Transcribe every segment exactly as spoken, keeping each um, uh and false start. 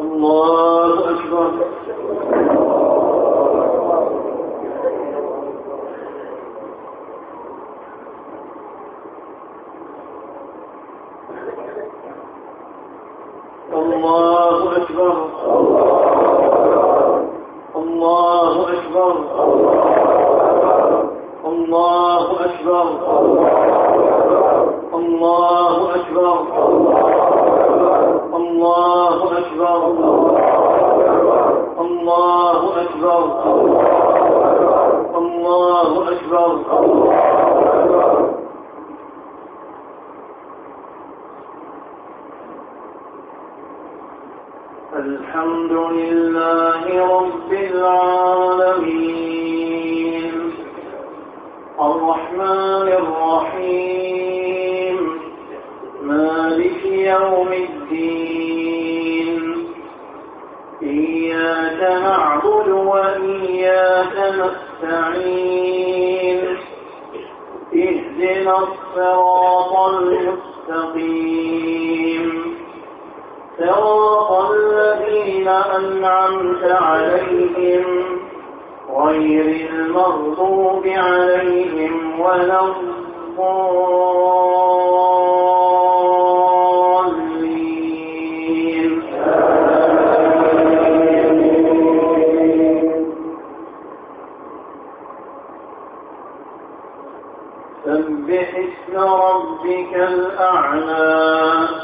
الله أكبر. الله أكبر. الله أكبر. الله أكبر. الله أكبر. الله أكبر. الله أكبر. الله أكبر. الحمد لله رب العالمين الرحمن الرحيم مالك يوم الدين إياك نعبد وإياك نستعين اهدنا الصراط المستقيم صراط الذين أنعمت عليهم غير المغضوب عليهم ولا الضالين. سبح اسم ربك الأعلى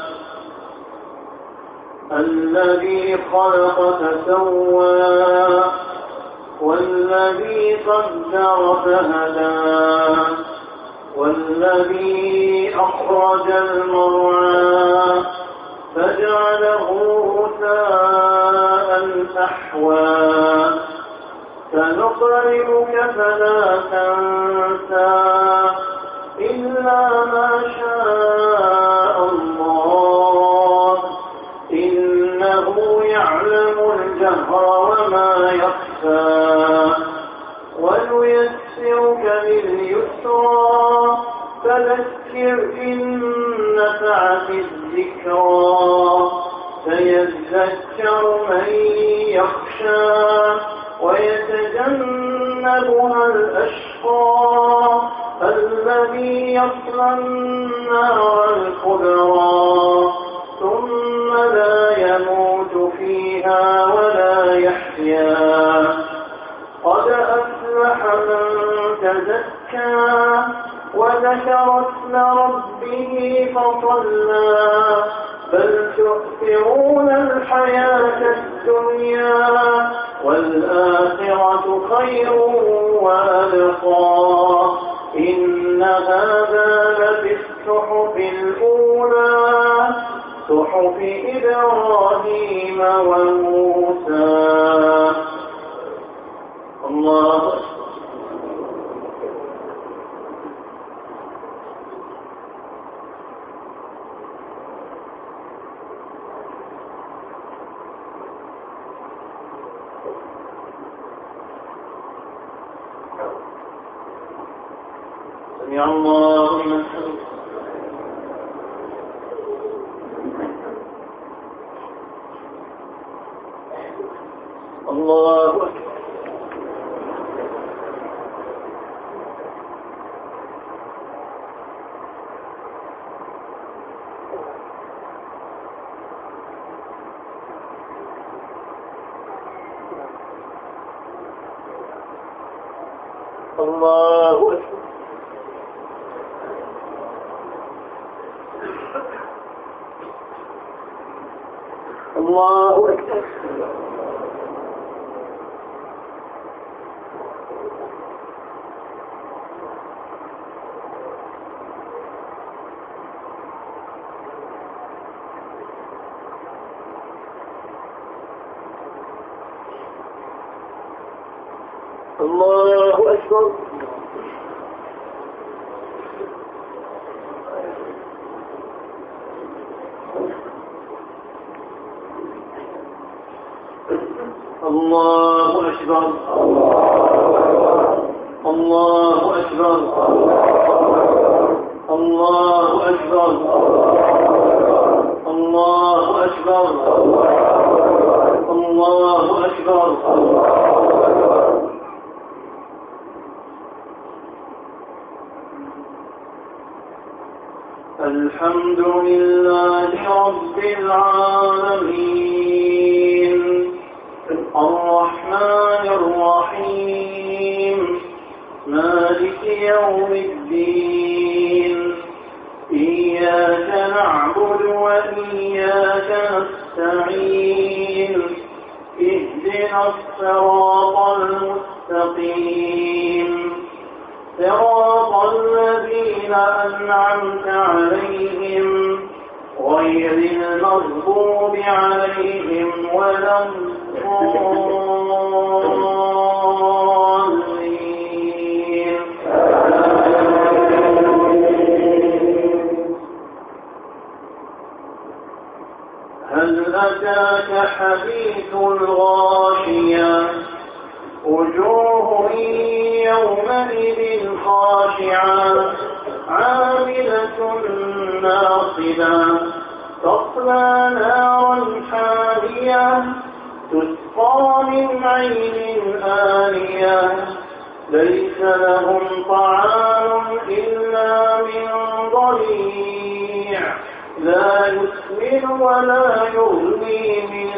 الذي خلق فسوى والذي قدر فهدى والذي أخرج المرعى فجعله غثاء أحوى سنقرئك فلا تنسى إلا ما شاء الله إنه يعلم الجهر وما يخفى ونيسرك لليسرى فذكر إن نفعت الذكرى سيذكر من يخشى ويتجنبها الأشقى الذي يصلى النار الكبرى ثم لا يموت فيها ولا يحيا قد أفلح من تزكى وذكر اسم ربه فصلى بل تؤثرون الحياة الدنيا والآخرة خير وأبقى إن هذا لفي الصحف الأولى صحف إبراهيم وموسى. الله سمع الله لمن حمده. الله أكبر. الله أكبر. الله أكبر. الله أكبر. الله أكبر. الله أكبر. الله أكبر. الله أكبر. الحمد لله رب العالمين الرحمن الرحيم مالك يوم الدين إياك نعبد وإياك نستعين اهدنا الصراط المستقيم صراط الذين أنعمت عليهم غير المغضوب عليهم ولا الضالين. هل أتاك حديث الغاشية وجوه يومئذ خاشعة عاملة ناصبة تصلى نارا حامية تسقى من عين آنية ليس لهم طعام إلا من ضريع لا يسمن ولا يغني من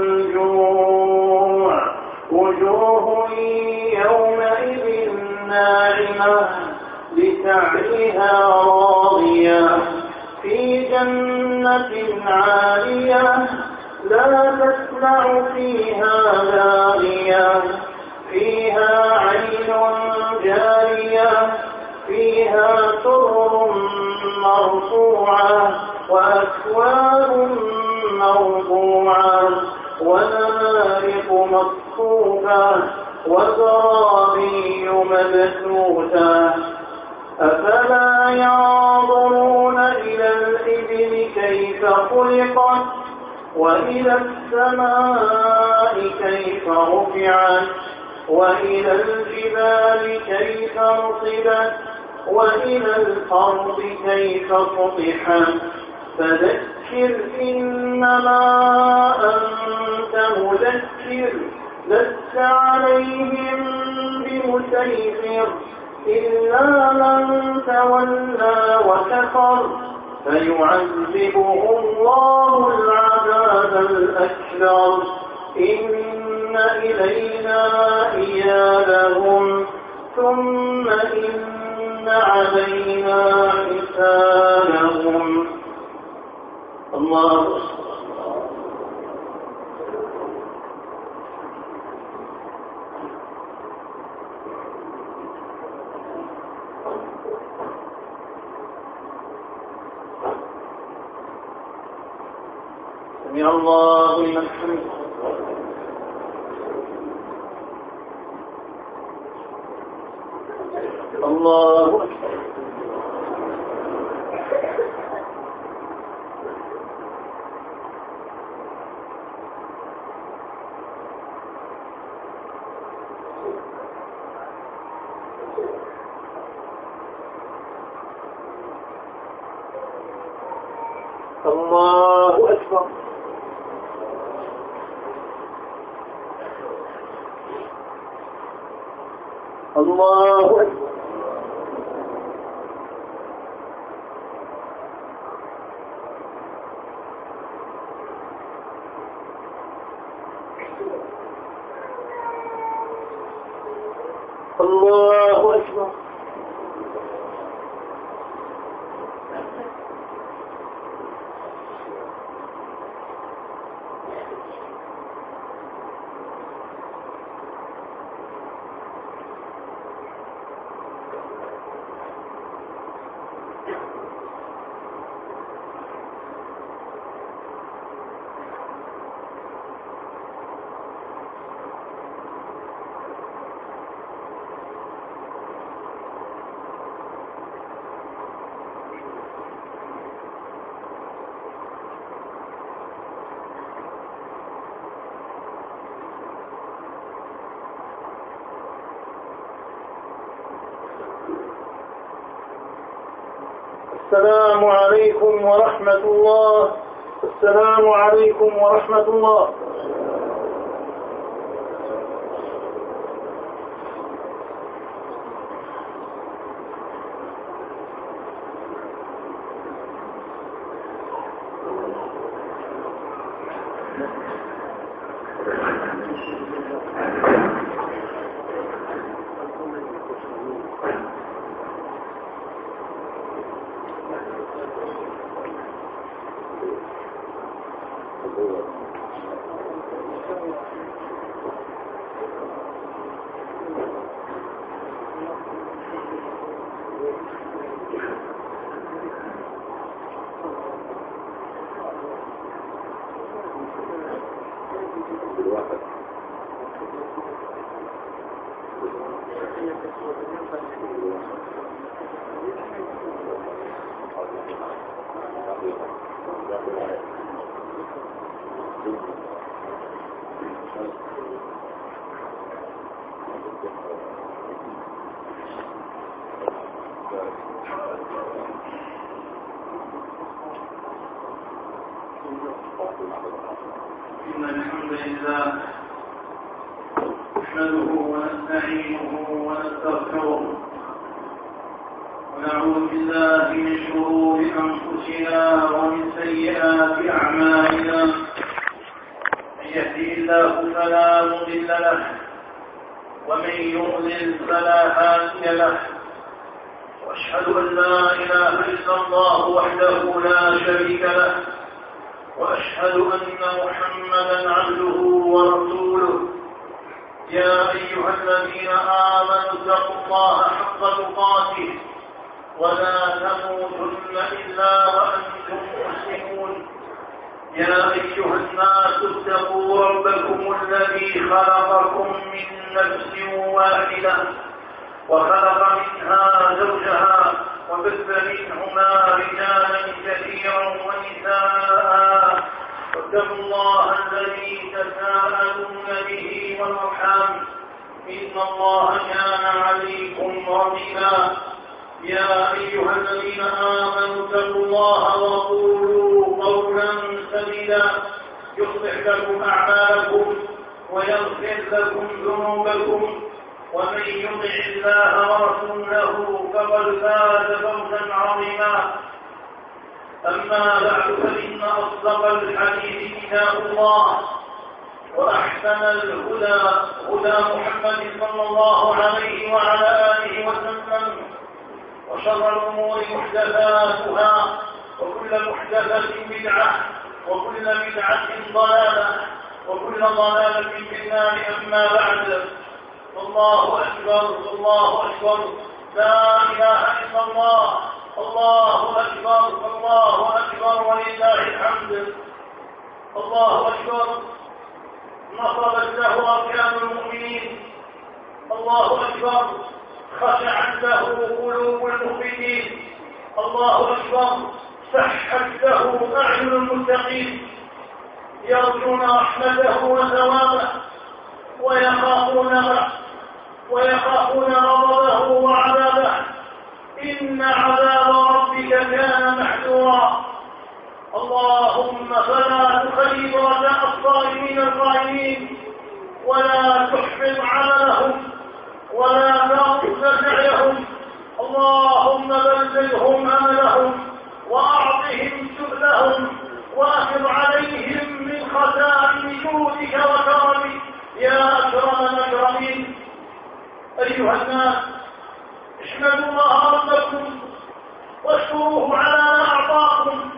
جوع وجوه يومئذ ناعمة لسعيها راضية في جنة عالية لا تسمع فيها لاغية فيها عين جارية فيها سرر مرفوعة وأكواب موضوعة ونمارق مصفوفة وزرابي مبثوثة أفلا ينظرون إلى الإبل كيف خلقت وإلى السماء كيف رفعت وإلى الجبال كيف نصبت وإلى الأرض كيف سطحت فذكر إنما أنت مذكر لست عليهم بمسيطر إلا من تولى وكفر فيعذبه الله العذاب الأكبر إن إلينا إيابهم ثم إن علينا حسابهم. الله سمع الله لمن حمده. الله أكبر. الله أكبر. الله أكبر. الله أكبر. السلام عليكم ورحمة الله. السلام عليكم ورحمة الله. إن الحمد لله نحمده ونستعينه ونستغفره ونعوذ بالله من شرور أنفسنا ومن سيئات أعمالنا. من يهده الله فلا مضل له ومن يضلل فلا هادي له، وأشهد أن لا إله إلا الله وحده لا شريك له، وأشهد أن محمدا عبده ورسوله. يا أيها الذين آمنوا اتقوا الله حق تقاته ولا تموتن إلا وأنتم مسلمون. يا أيها الناس اتقوا ربكم الذي خلقكم من نفس واحدة وخلق منها زوجها وبث منهما رجالا كثيرا ونساء، واتقوا الله الذي تساءلون به والأرحام إن الله كان عليكم رقيبا. يا أيها الذين آمنوا اتقوا الله وقولوا قولا سديدا يصلح لكم أعمالكم ويغفر لكم ذنوبكم، ومن يطع الله ورسوله فقد فاز فوزا عظيما. أما بعد، فإن أصدق الحديث كتاب الله، وأحسن الهدى هدى محمد صلى الله عليه وعلى آله وسلم، وشر الأمور محدثاتها، وكل محدثة بدعة، وكل بدعة ضلالة، وكل ضلالة في النار. أما بعد، الله أكبر الله أكبر، لا إله إلا الله، الله أكبر الله أكبر ولله الحمد. الله أكبر نصبت له أركان المؤمنين. الله أكبر خشعت له قلوب المخبتين. الله أكبر صحت له أعين المتقين، يرجون رحمته وثوابه ويخافون ويخافون غضبه وعذابه. إن عذاب ربك كان محذورا. اللهم فلا تخيب رجاء الصائمين القائمين، ولا تحبط عملهم، ولا تغفل سعيهم. اللهم بلغهم أملهم، وأعطهم سؤلهم، وأفض عليهم من خزائن جودك وكرمك يا أكرم الأكرمين. أيها الناس، احمدوا الله ربكم واشكروه على ما أعطاكم،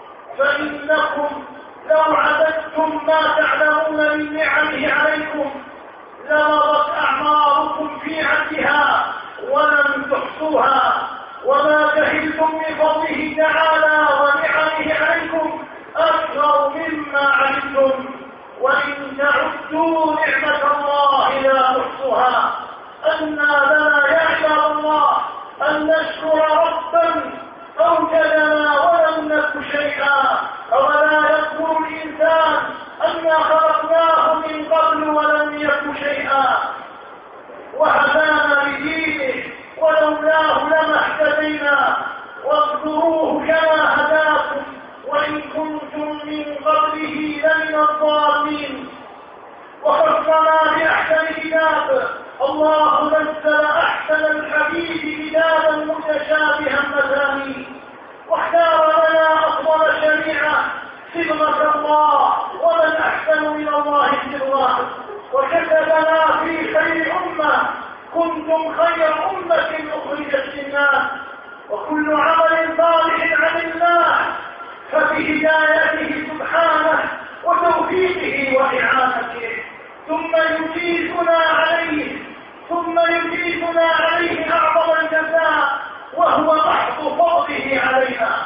فإنكم لو عددتم ما تعلمون من نعمه عليكم لمضت أعماركم في عدها ولم تحصوها. وما جهلتم بفضله تعالى ونعمه عليكم أكثر مما علمتم، وإن تعدوا نعمة الله لا تحصوها. أنى لنا يا عباد الله أن نشكر ربا أوجدنا ولم نك شيئا. أولا يذكر الإنسان أنا خلقناه من قبل ولم يك شيئا، وهدانا بدينه، ولولاه لما اهتدينا. واذكروه كما هداكم، وإن كنتم من قبله لمن الضالين. وخصنا بأحسن كتاب. الله نزل أحسن الحديث كتابا متشابها مثاني، واختار لنا أفضل شريعة صبغة الله ومن أحسن من الله سرا وكتبنا في خير أمة كنتم خير أمة أخرجت للناس وكل عمل صالح عن الله فبهدايته سبحانه وتوفيقه وإعانته ثم يجيزنا عليه ثم يجيزنا عليه أعظم الجزاء وهو محض فضله علينا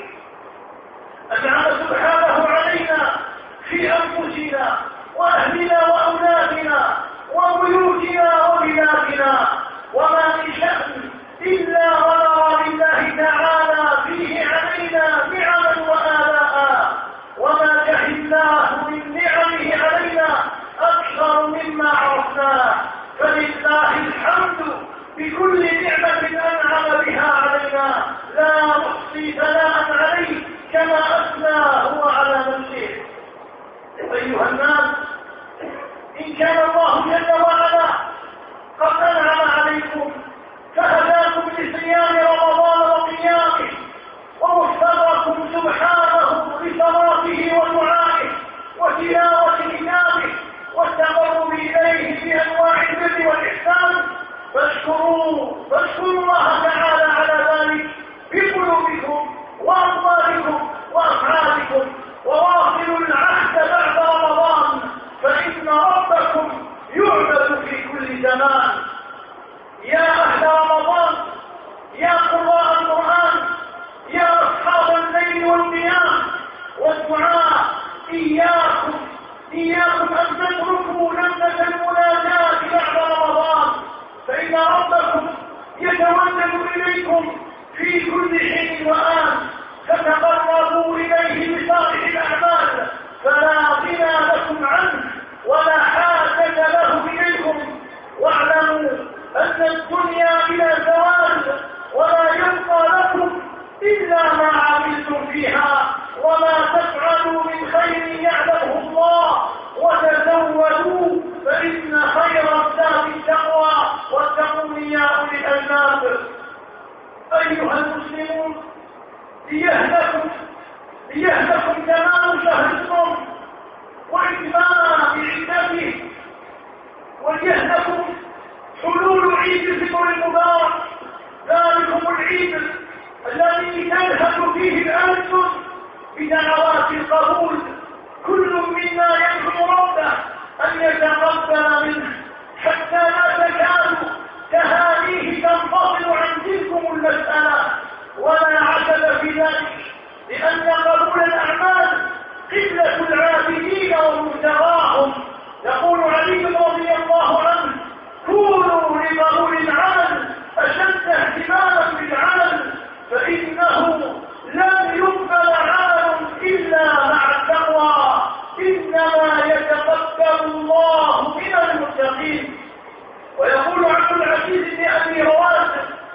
أنعم سبحانه علينا في أنفسنا وأهلنا وأولادنا وبيوتنا وبلادنا وما من شأن إلا ونرى لله تعالى فيه علينا نعما وآلاء وما جهلناه من نعمه علينا أكثر مما عرفناه فلله الحمد بكل نعمة أنعم بها علينا لا نحصي ثناء عليه كما أثنى هو على نفسه. أيها الناس إن كان الله جل وعلا قد أنعم عليكم فهداكم لصيام رمضان وقيامه ومفتركم سبحانه بصلاته ودعائه وتلاوة كتابه والتقرب إليه بأنواع البر والإحسان فاشكروا فاشكروا الله تعالى على ذلك بقلوبكم وأموالكم وأفعالكم وواصلوا العهد بعد رمضان فإن ربكم يعبد في كل زمان. يا أهل رمضان يا قراء القرآن يا أصحاب الليل والقيام والدعاء إياكم إياكم أن تتركوا لمة المناجاة بعد رمضان فإن ربكم يتودد إليكم في كل حين وآن فتقربوا إليه بصالح الأعمال فلا غنى لكم عنه ولا حاجة له إليكم واعلموا أن الدنيا بلا زوال ولا يبقى لكم إلا ما عملتم فيها وما تفعلوا من خير يعلمه الله وتزودوا فإن خير الزاد التقوى واتقون يا أولي الألباب. أيها المسلمون ليهلكم ليهلكم تمام شهركم وإتمام عدته وليهلكم حلول عيد الفطر المبارك ذلكم العيد الذي تلهث فيه الألسن بدعوات القبول كل منا يدعو ربه أن يتقبل منه حتى لا تكاد تهانيه تنفصل عن تلكم المسألة ولا عجب في ذلك لأن قبول الأعمال قلة العابدين ومبتغاهم. يقول علي رضي الله عنه كونوا لقبول العمل أشد اهتماما بالعمل فإنه لن يقبل عمل إلا مع التقوى إنما يتقبل الله من المتقين. ويقول عبد العزيز بن أبي رواس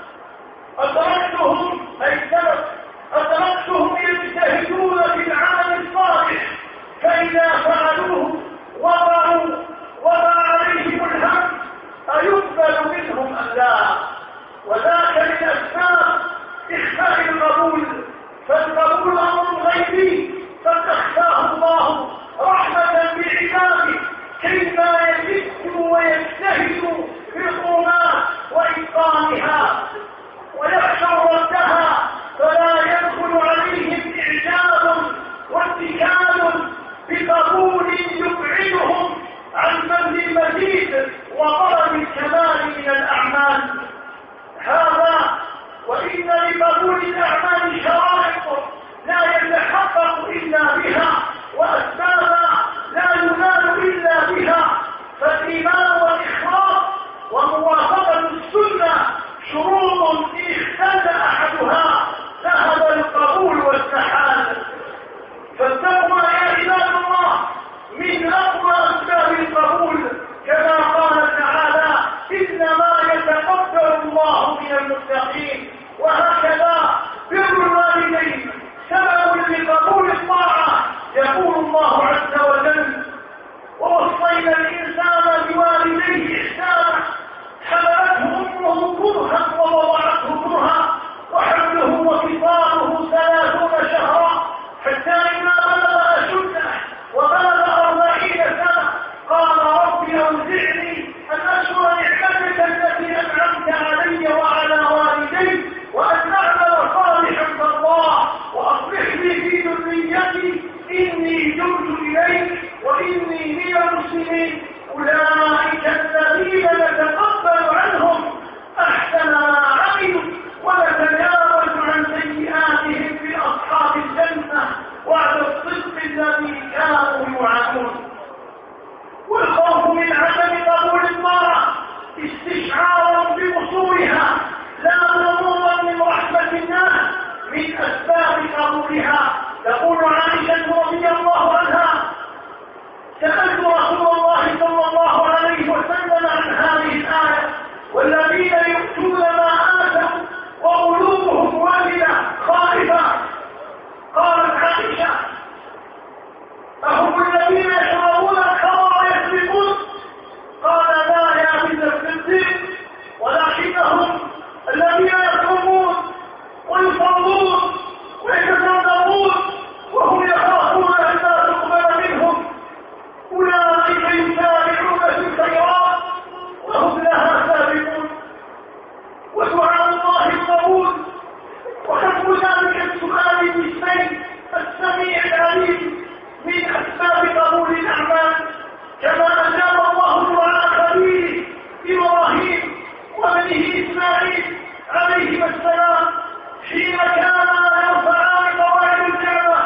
أدركتهم أي السلف أدركتهم يجتهدون في العمل الصالح فإذا فعلوه وضعوا وضع عليهم الهم أيقبل منهم أم لا وذاك من أسباب إخفاء القبول فالقبول أمر غيبي فتخفاه الله رحمة بعباده كيما يجد ويجتهد في القرآن وإتقانها ويخشى ردها فلا يدخل عليهم إعجاب واتكال بقبول المسلمين أولئك الذين نتقبل عنهم أحسن ما عملوا ونتجاوز عن سيئاتهم في أصحاب الجنة وعد الصدق الذي كانوا يوعدون. والخوف من عدم قبول المرأة استشعارا بقصورها لا ضمورا من رحمة الناس من أسباب قبولها. تقول عائشة رضي الله عنها: سألت رسول الله صلى الله عليه وسلم عن هذه الآية: والذين يؤتون ما آتوا وقلوبهم واجلة خائفة. قالت عائشة: أهم الذين يشربون الخمر ويسرقون؟ قال: لا يا بنت الصديق، ولكنهم الذين يصومون ويصلون ويتصدقون وهم يخافون أن لا تقبل منهم، أولئك يسارعون في الخيرات وهم لها سابقون. ودعاء الله القبول وحسب ذلك السؤال بالسيف السميع العليم من أسباب قبول الأعمال، كما أجاب الله دعاء خليله إبراهيم وابنه إسماعيل عليهما السلام حين كانا يرفعان قواعد الكعبة.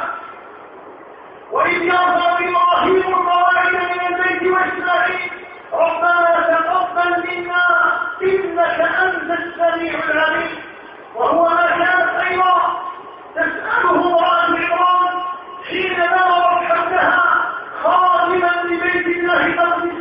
وإذ يرفع إبراهيم القواعد من البيت وإسماعيل ربنا تقبل منا إنك أنت السميع العليم. وهو ما كانت أيضا تسأله عن عمران حين نظرت حولها خادما لبيت الله المقدس: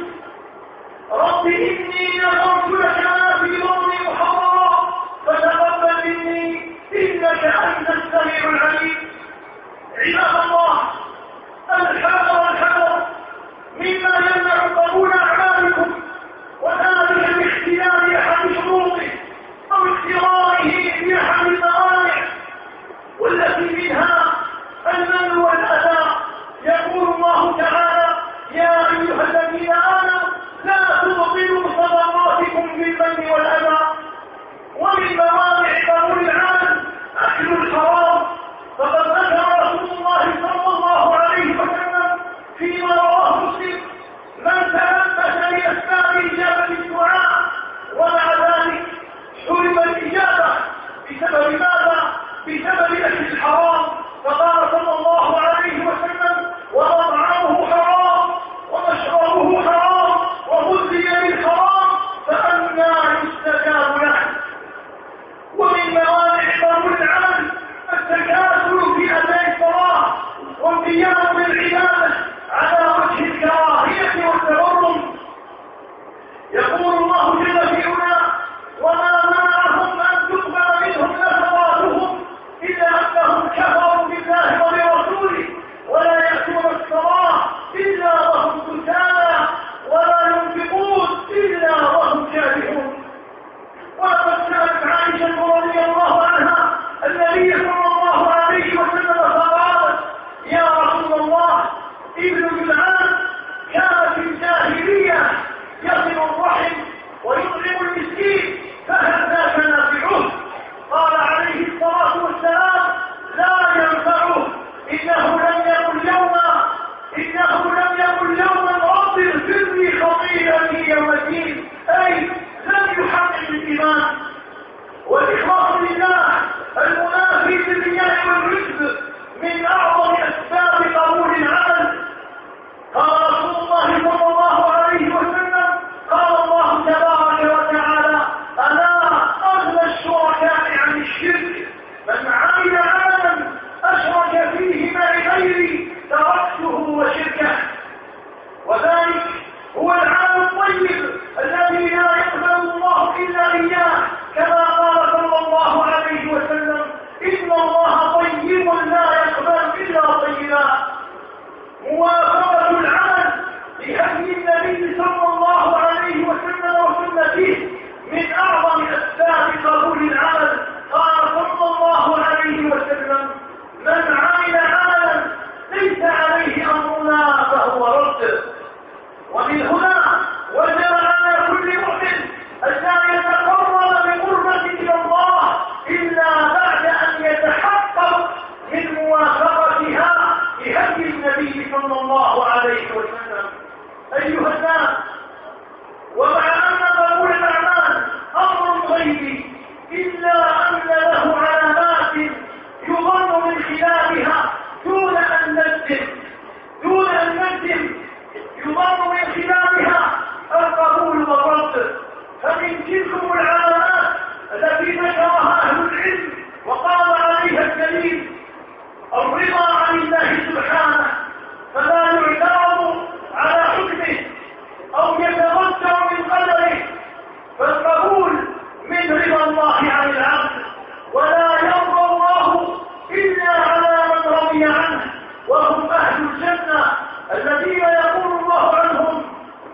رب إني نظرت لك ما في بطني محررا فتقبل مني إنك أنت السميع العليم. عباد الله، الحذر والحذر مما يمنع قبول أعمالكم، وذلك باختيار أحد شروطه أو اختياره بأحد الموانع، والتي منها المن والأذى. يقول الله تعالى: يا أيها الذين آمنوا لا تبطلوا صدقاتكم بالمن والأذى. ومن موانع قبول العمل أكل الحرام، فقد ذكر رسول الله صلى الله عليه وسلم فيما رواه مسلم: من تلبس بأسباب إجابة الدعاء ومع ذلك حرم الإجابة بسبب ماذا؟ بسبب أكل الحرام. فقال صلى الله عليه وسلم: ومطعمه حرام ومشربه حرام وغذي بالحرام فأنى يستجاب له. ومن موانع قبول العمل التكاسل في أداء الصلاة والقيام بالعبادة على وجه الكراهية والتبرم. يقول الله جل في علاه: وما منعهم أن تقبل منهم نفقاتهم إلا أنهم كفروا بالله وبرسوله ولا يأتون الصلاة إلا وهم كسالى ولا ينفقون إلا وهم كارهون. وقد سألت عائشة رضي الله عنها النبي صلى الله عليه وسلم فقالت: يا رسول الله، ابن جدعان كان في الجاهلية يصل الرحم ويطعم المسكين، فهل ذاك نافعه؟ قال عليه الصلاة والسلام: لا ينفعه، إنه لم يقل يوما إنه لم يقل يوما رب اغفر لي خطيئتي يوم الدين، أي لم يحقق الإيمان. والإخلاص لله المنافي للرياء والرشد من أعظم أسباب قبول العمل. قال رسول الله صلى الله عليه وسلم: قال الله تبارك وتعالى: ألا أغنى الشركاء عن الشرك من عمل عملا أشرك فيه معي غيري تركته وشركه. وذلك هو العمل الطيب الذي لا يقبل الله إلا إياه، كما قال صلى الله عليه وسلم: إن الله طيب لا يقبل إلا طيبا. موافقة العمل لهدي النبي صلى الله عليه وسلم وسنته من أعظم أسباب قبول العمل. قال صلى الله عليه وسلم: من عمل عملا ليس عليه أمرنا فهو رد. ومن هنا وجب على كل مؤمن أن لا يتقرب بقربة إلى الله إلا بعد أن يتحقق من موافقتها لهدي النبي صلى الله عليه وسلم. أيها الأرض. فمن تلكم العلامات التي ذكرها أهل العلم وقام عليها الدليل الرضا عن الله سبحانه، فلا يعترض على حكمه أو يتمتع من قدره، فالقبول من رضا الله عن العبد، ولا يرضى الله إلا على من رضي عنه، وهم أهل الجنة الذين يقول الله عنهم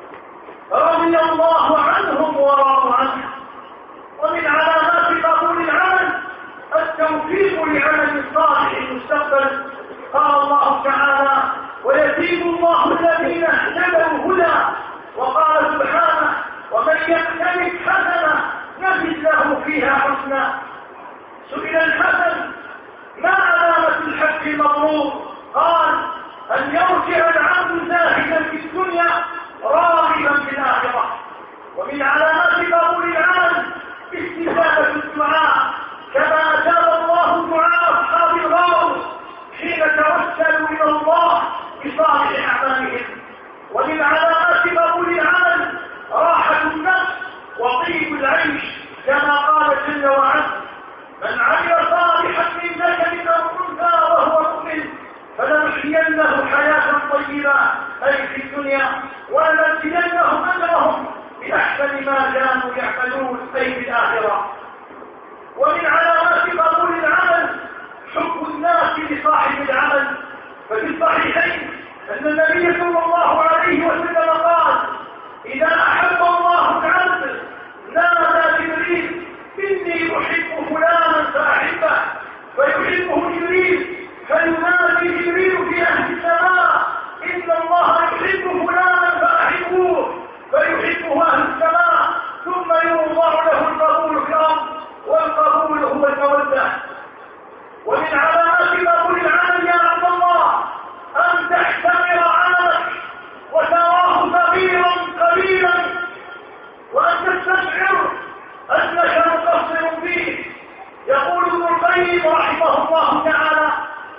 رضي الله عنهم ورضوا عنه. ومن علامات قبول العمل التوفيق لعمل الصالح المستقبل. قال الله تعالى: ويزيد الله الذين اهتدوا هدى. وقال سبحانه: ومن يقترف حسنة نزد له فيها حسنا. سئل الحسن: ما علامة الحج المبرور؟ قال: أن يرجع العبد زاهدا في الدنيا راغبا في الآخرة. ومن علامات قبول العمل استجابة الدعاء، كما أجاب الله دعاء أصحاب الغار حين توسلوا إلى الله بصالح أعمالهم. ومن علامات قبول العمل راحة النفس وطيب العيش، كما قال جل وعلا: من عمل صالحا من ذكر أو أنثى وهو مؤمن فلنحيينه حياة طيبة أي في الدنيا، ولنجزينهم أجرهم بأحسن ما كانوا يعملون أي في الآخرة. ومن علامات قبول العمل حب الناس لصاحب العمل. ففي الصحيحين أن النبي صلى الله عليه وسلم قال: إذا أحب الله العبد نادى جبريل: إني أحب فلانا فأحبه، فيحبه جبريل، فينادي جبريل في أهل السماء: إن الله يحب فلانا فأحبوه، فيحبه أهل السماء، ثم يوضع له القبول في الأرض، والقبول هو المودة. ومن علامات قبول العمل يا عبد الله أن تحتمر عملك وتراه صغيرا قليلا، وأن تستشعر أنك مقصر فيه. يقول ابن القيم رحمه الله تعالى: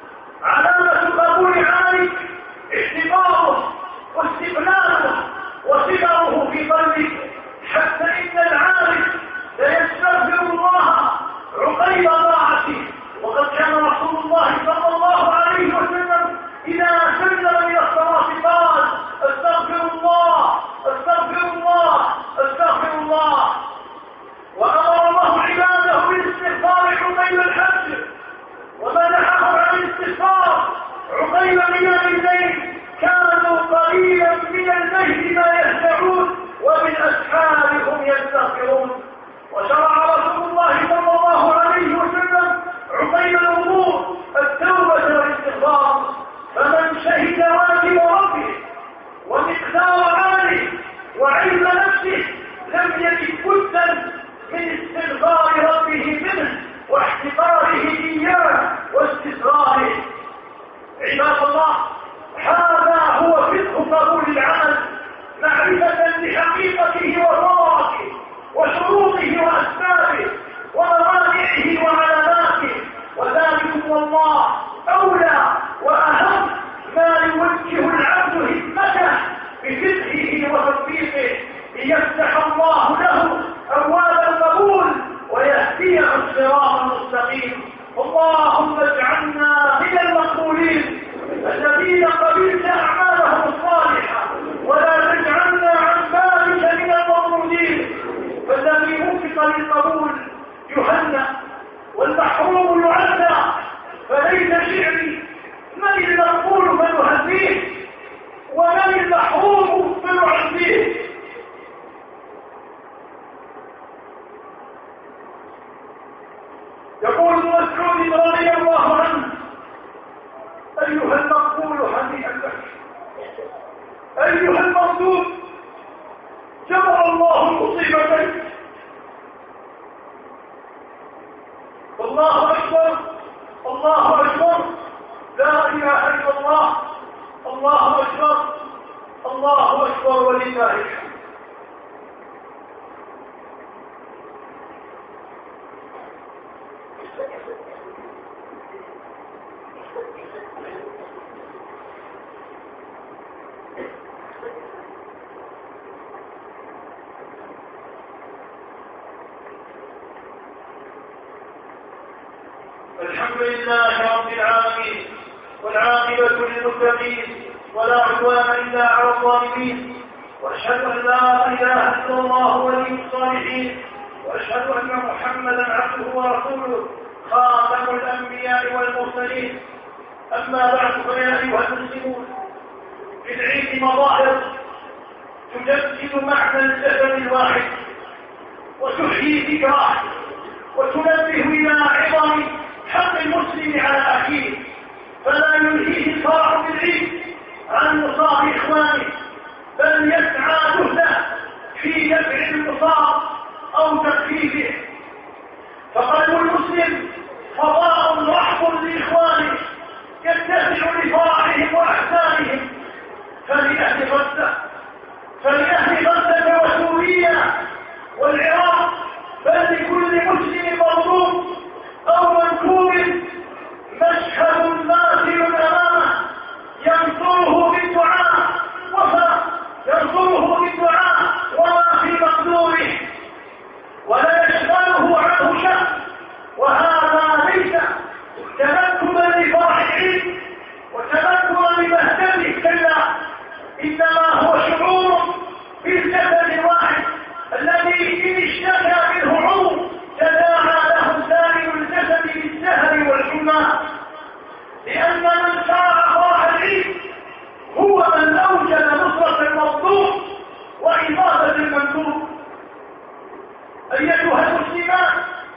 علامة قبول عملك اعتباره واستقلاله وصبره في قلبك، حتى إن العامل ليستغفر الله عقيب طاعته. وقد كان رسول الله صلى الله عليه وسلم إذا سلم من الصلاة قال: استغفر الله استغفر الله استغفر الله. وأمر الله عباده بالاستغفار عقيب الحج، ومنحه عن الاستغفار عقيب قيام الليل. كانوا قليلا من الليل ما يهجعون وبالأسحار هم يستغفرون. وشرع رسول الله صلى الله عليه وسلم عقيب الوضوء التوبة والاستغفار. فمن شهد واجب ربه ومقدار عمله وعلم نفسه لم يجد بدا من استغفار ربه منه واحتقاره إياه واستسراره. عباد الله، هذا هو فقه قبول العمل، معرفة لحقيقته وثمرته وشروطه وأسبابه وموانعه وعلاماته. وذلك والله أولى وأهم ما يوجه العبد همته بفقهه وتطبيقه ليفتح الله له أبواب القبول ويهديه الصراط المستقيم. اللهم اجعلنا من المقبولين الذين قبلت أعمالهم الصالحة، ولا تجعلنا عن بابك من المطرودين. فالذي وفق للقبول يهنأ والمحروم يعزى. فليس شعري من المقبول فنهديه ومن المحروم فنعزيه. يقول ابن مسعود رضي الله عنه: أيها المقبول هنيئا لك، أيها المردود جبر الله مصيبتك. الله أكبر الله أكبر، لا إله إلا الله، الله أكبر الله أكبر ولله الحمد. الحمد لله رب العالمين، والعاقبة للمتقين، ولا عدوان إلا على الظالمين، وأشهد أن لا إله إلا الله ولي الصالحين، وأشهد أن محمدا عبده ورسوله خاتم الأنبياء والمرسلين. أما بعد، فيا أيها المسلمون، في العيد مظاهر تجسد معنى الجسد الواحد، وتحيي ذكره، وتنبه إلى عظم حق المسلم على أخيه، فلا يلهيه الفرح بالعيد عن مصاب إخوانه، بل يسعى جهده في دفع المصاب أو تخفيفه. فقلب المسلم فضاء رحب لإخوانه يتسع لفرحهم وأحزانهم، فلأهل غزة فلأهل غزة وسوريا والعراق، بل لكل مسلم مظلوم أو منكوب مشهد ماثل أمامه ينصره بالدعاء وفا ينصره بالدعاء وما في مقدوره، ولا يشغله عنه شأن. وهذا ليس تمكنا لفرح العيد وتمكنا لبهجته، كلا، إنما هو شعور بالجسد الواحد الذي إن اشتكى منه عضو تداعى له سائر الجسد بالسهر والحمى، لأن من شرع فرح العيد هو من أوجد نصرة المظلوم وإضافة المندوب. أيتها المسلمات،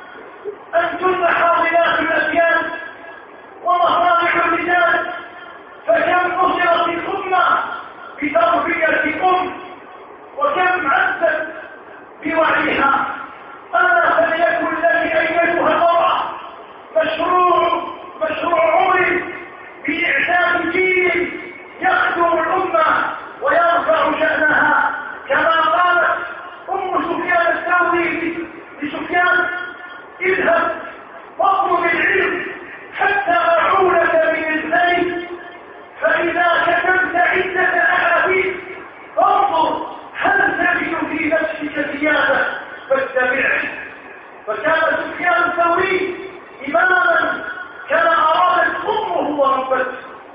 أنتن حاضرات الأديان ومصالح الرجال، فكم نصرت الأمة بتربية أم، وكم عزت بوعيها. ألا فليكن لك أيتها المرأة مشروع مشروع عمر بإعداد جيل يخدم الأمة ويرفع شأنها، كما قالت أم سفيان الثوري لسفيان: اذهب واطلب العلم حتى أعولك من الزيت، فإذا كتبت عدة أحاديث فانظر هل تجد في نفسك زيادة فاتبعه. فكان سفيان الثوري إماما كما أرادت أمه وربته.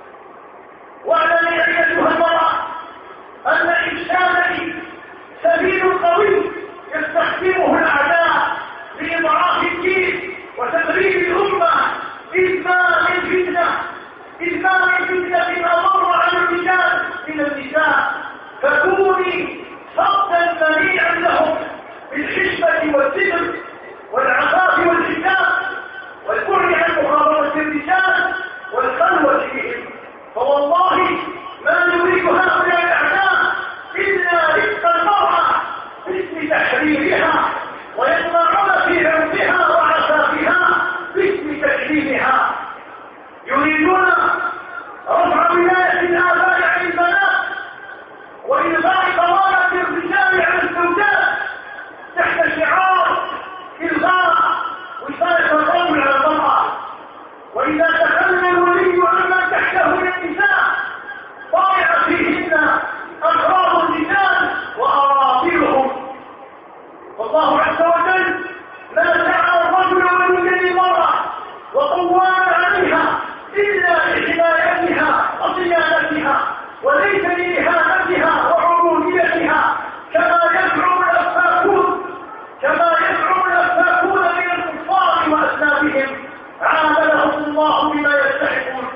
واعلم أيتها المرأة أن إفسادك سبيل قوي يستخدمه الأعداء لإضعاف الدين وتدريب الأمة، إدمان الفتنة إدمان الفتنة أضر على الرجال من النساء، فكوني صدا منيعا لهم بالحشمة والسدر والعفاف والحجاب والبعد عن مخابرة الرجال والخلوة بهم. فوالله ما يريد هؤلاء الأعداء إلا رزق المرأة باسم تحريرها، ويطمعون في عرضها وعفافها باسم تكريمها. يريدون رفع ولاية الآباء عن البنات وإلغاء قرارة الرجال عن الزوجات تحت شعار إلغاء وصاية الرجل على المرأة. وإذا تخلى الولي عمن تحته من النساء ضايع فيهن أغراض الرجال وأراضيهم. والله عز وجل ما جعل الرجل وليا للمرأة وقواما عليها إلا لحمايتها وصيانتها، وليس لإهانتها وعبوديتها، كما يزعم الأفاكون كما يزعم الأفاكون من الكفار وأسلافهم، عاملهم الله بما يستحقون.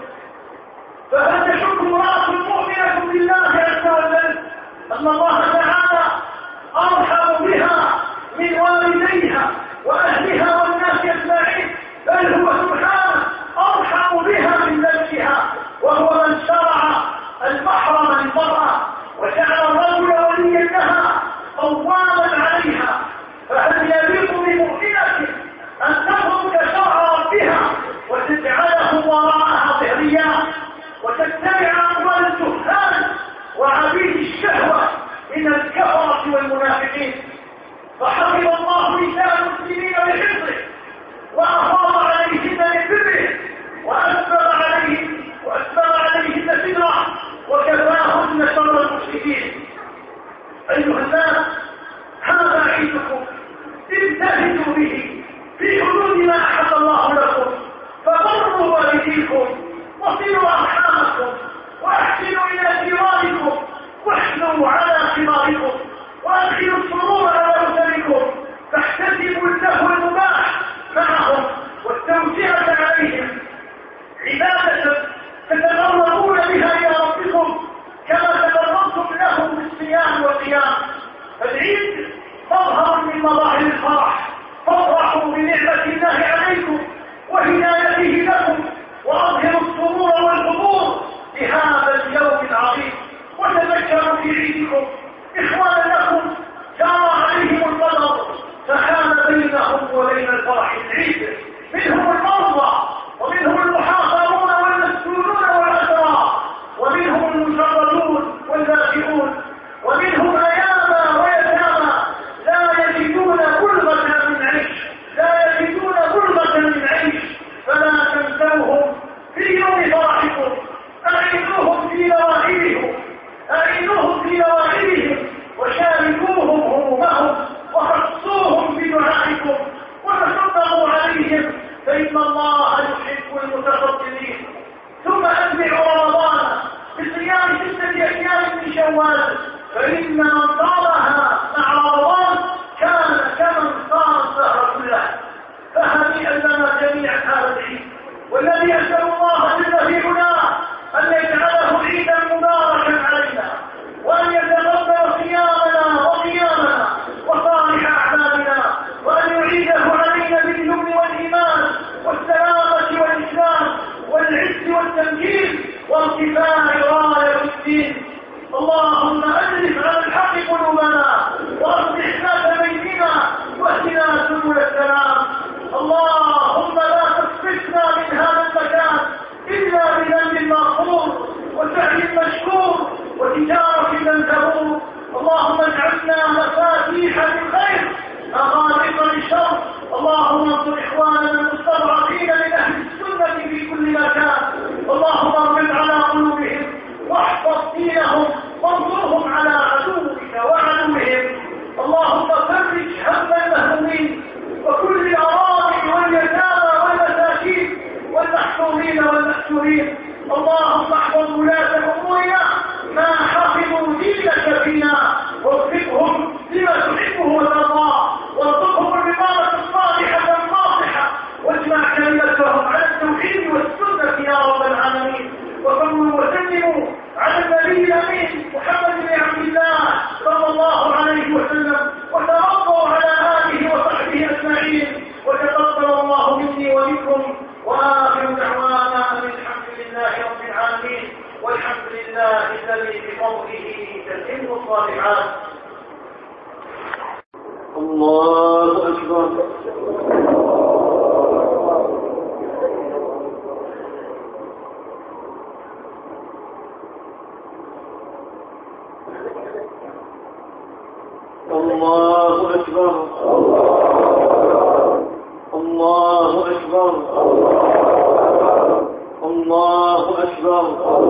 فهل تشك امرأة مؤمنة بالله عز وجل أن الله تعالى أرحم بها من والديها وأهلها والناس أجمعين، بل هو سبحانه أرحم بها من نفسها، وهو من شرع المحرم للمرأة وجعل الرجل وليا لها قواما عليها. فهل يليق بمؤمنة أن تترك شرع ربها وتجعله وراءها ظهريا وتتبع أموال الجهال وعبيد الشهوة من الكفرة والمنافقين؟ فحفظ الله نساء المسلمين بحفظه وأفاض عليهن من بره وأسبغ عليهن وأسبغ عليهن سترة وكفاهن شر المشركين. أيها الناس، هذا عيدكم، ابتهجوا به في حدود ما أحد الله لكم، أخيكم وصلوا أرحامكم وأحسنوا إلى جيرانكم واحنوا على كباركم وأدخلوا السرور على أسركم فاحتسبوا له المباح معهم والتوسعة عليهم عبادة تتقربون بها إلى ربكم كما تقربتم لهم بالصيام والقيام. فالعيد مظهر من مظاهر الفرح، فافرحوا بنعمة الله عليكم وهدايته لكم وأظهروا السرور والحضور لهذا اليوم العظيم وتذكروا في عيدكم إخوانا لكم جرى عليهم القدر فحال بينهم وبين الفرح العيد، منهم المرضى ومنهم المحاصرون والمسجونون والأسرى ومنهم المشردون واللاجئون ومنهم أياما ويتامى لا يجدون بلغة من عيش لا يجدون بلغة من عيش فلا تنسوهم في يوم فرحكم، أعينوهم في نواحيهم أعينوهم في نواحيهم وشاركوهم همومهم وخصوهم بدعائكم وتصدقوا عليهم فإن الله يحب المتصدقين. ثم أتبعوا رمضان بصيام ستة أيام من شوال فإن من صامها مع رمضان كان كمن صام الدهر كله. فهنيئا لنا جميعا هذا العيد والذي أسأل الله جل في علاه أن يجعله عيدا مباركا علينا وأن يتقبل صيامنا وقيامنا وصالح أعمالنا وأن يعيده علينا باليمن والإيمان والسلامة والإسلام والعز والتمكين وارتفاع راية الدين. اللهم أجلس على الحق قلوبنا وأصلح ذات بيننا واهدنا سبل السلام. اللهم لا تصرفنا من هذا المكان إلا بذنب مغفور وسعي مشكور وتجارة لن تبور. اللهم اجعلنا مفاتيح للخير مغالق للشر. اللهم انصر إخواننا المستضعفين من أهل السنة في كل مكان. اللهم اربط على قلوبهم واحفظ دينهم وانصرهم على عدوك وعدوهم. اللهم فرج هم المهمومين وكل الأرامل واليتامى والمساكين والمحرومين والمأسورين. اللهم احفظ ولاة أمورنا ما حفظوا دينك فينا ووفقهم لما تحبه وترضاه وارزقهم الرقابة الصالحة الناصحة واجمع كلمتهم على التوحيد والسنة يا رب العالمين. وصلوا وسلموا على النبي الأمين محمد بن عبد الله صلى الله عليه وسلم وتربوا على آله وصحبه أجمعين وتقبل الله مني ومنكم وآخر دعوانا أن الحمد لله رب العالمين والحمد لله الذي بفضله تتم الصالحات. الله أكبر. الله أكبر. الله أكبر. الله أكبر.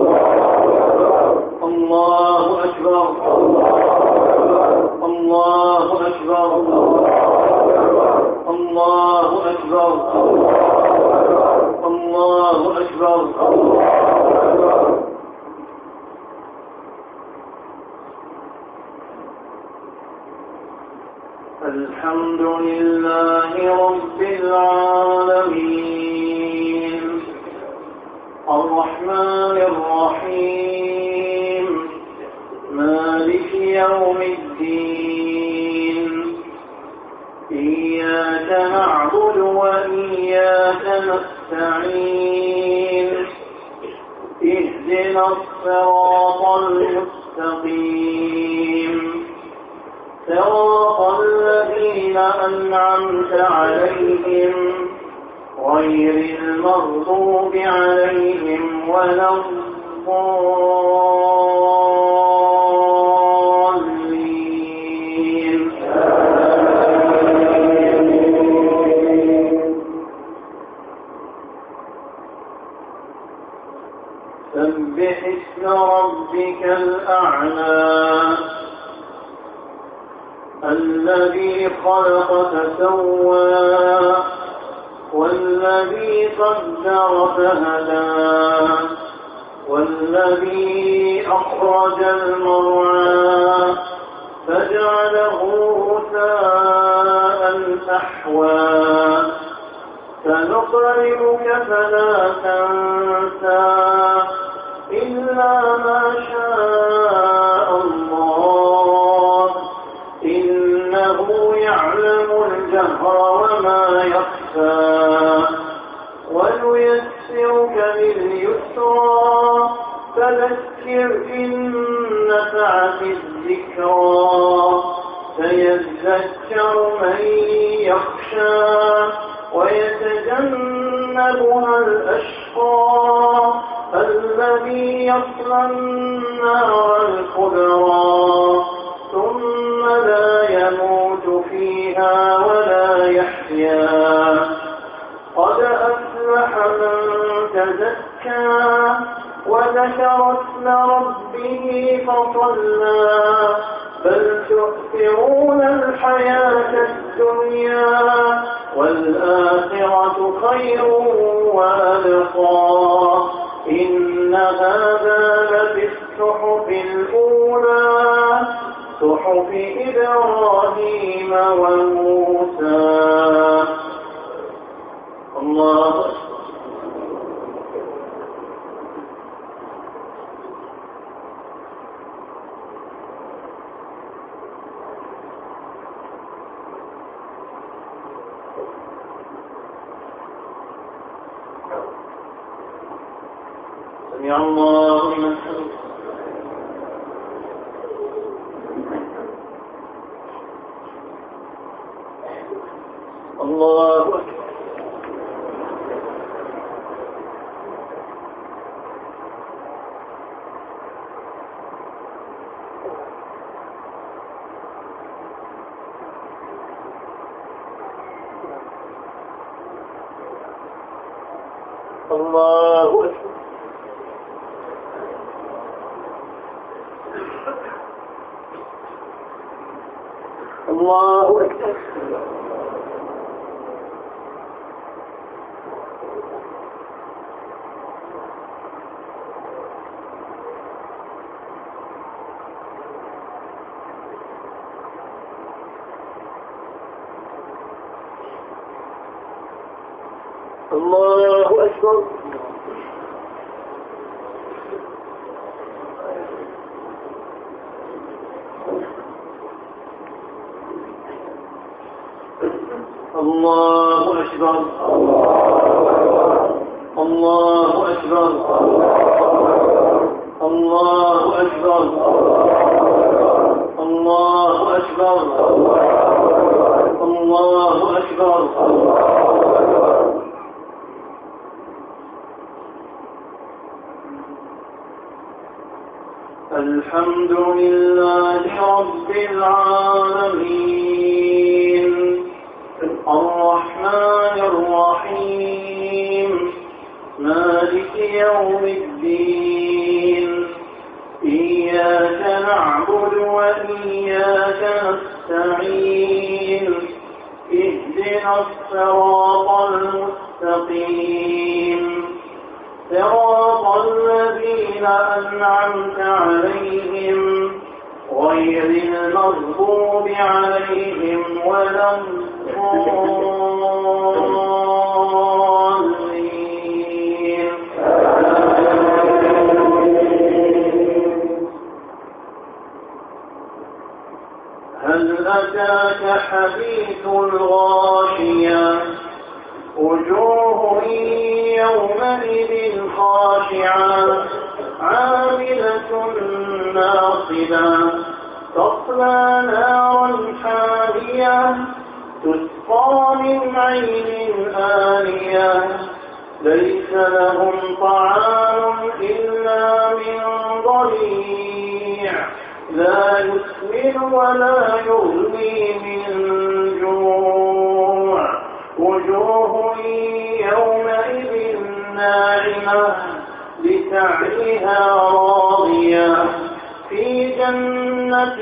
الله أكبر. الله أكبر. الله أكبر. الله أكبر. الحمد لله رب العالمين الرحمن الرحيم مالك يوم الدين إياك نعبد وإياك نستعين اهدنا الصراط المستقيم صراط الذين أنعمت عليهم غير المغضوب عليهم ولا الضالين. سبح اسم ربك الأعلى الذي خلق فسوى والذي قدر فهدى والذي أخرج المرعى فجعله غثاء أحوى سنقرئك فلا تنسى إلا ما شاء الله إنه يعلم الجهر وما يخفى ونيسرك لليسرى فذكر إن نفعت الذكرى سيذكر من يخشى ويتجنبها الأشقى الذي يصلى النار الكبرى ثم لا يموت فيها ولا يحيا قد أفلح من تزكى وذكر اسم ربه فصلى بل تؤثرون الحياة الدنيا والآخرة خير وأبقى إن هذا لفي الصحف الأولى صحف إبراهيم وموسى. الله سمع الله لمن حمده. الله أكبر. الله أكبر. الله أكبر. الله أكبر. الله أكبر. الله أكبر. الله أكبر. الله أكبر. الله أكبر. الحمد لله رب العالمين الرحمن الرحيم مالك يوم الدين إياك نعبد وإياك نستعين اهدنا الصراط المستقيم صراط الذين أنعمت عليهم غير المغضوب عليهم ولا الضالين. هل أتاك حديث الغاشية وجوه يومئذ خاشعة عاملة ناصبة تصلى نارا حامية تسقى من عين آنية ليس لهم طعام إلا من ضريع لا يسمن ولا يغني من جوع وجوه يومئذ ناعمة لسعيها راضية في جنة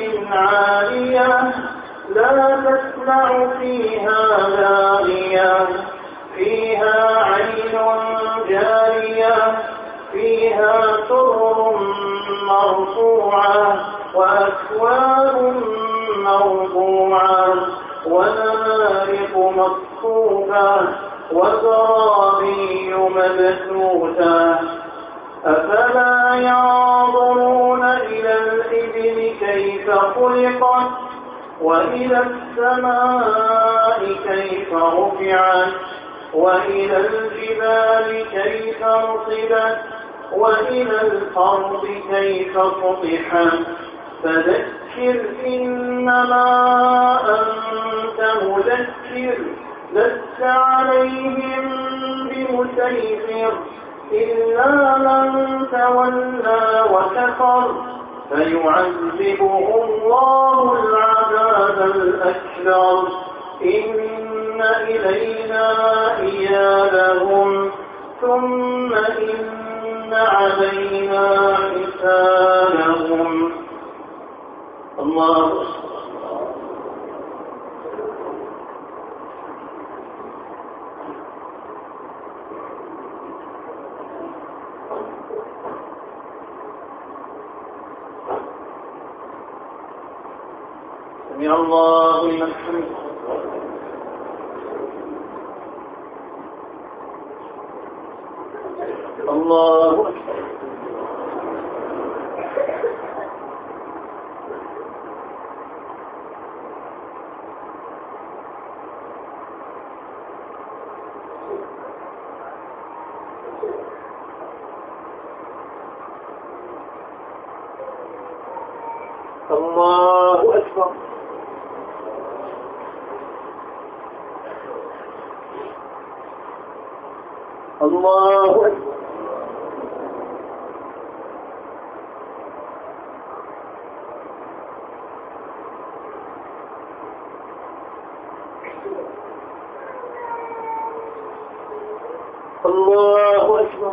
عالية لا تسمع فيها لاغية فيها عين جارية فيها سرر مرفوعة وأكواب موضوعة ونمارق مصفوفة وزرابي مبثوثة أفلا ينظرون إلى الإبل كيف خلقت وإلى السماء كيف رفعت وإلى الجبال كيف نصبت وإلى الأرض كيف سطحت فذكر إنما أنت مذكر لست عليهم بمسيطر إلا من تولى وكفر فيعذبه الله العذاب الأكبر إن إلينا إيابهم ثم إن علينا حسابهم. الله سمع الله لمن حمده. الله أكبر. الله أكبر. الله أكبر. الله أكبر.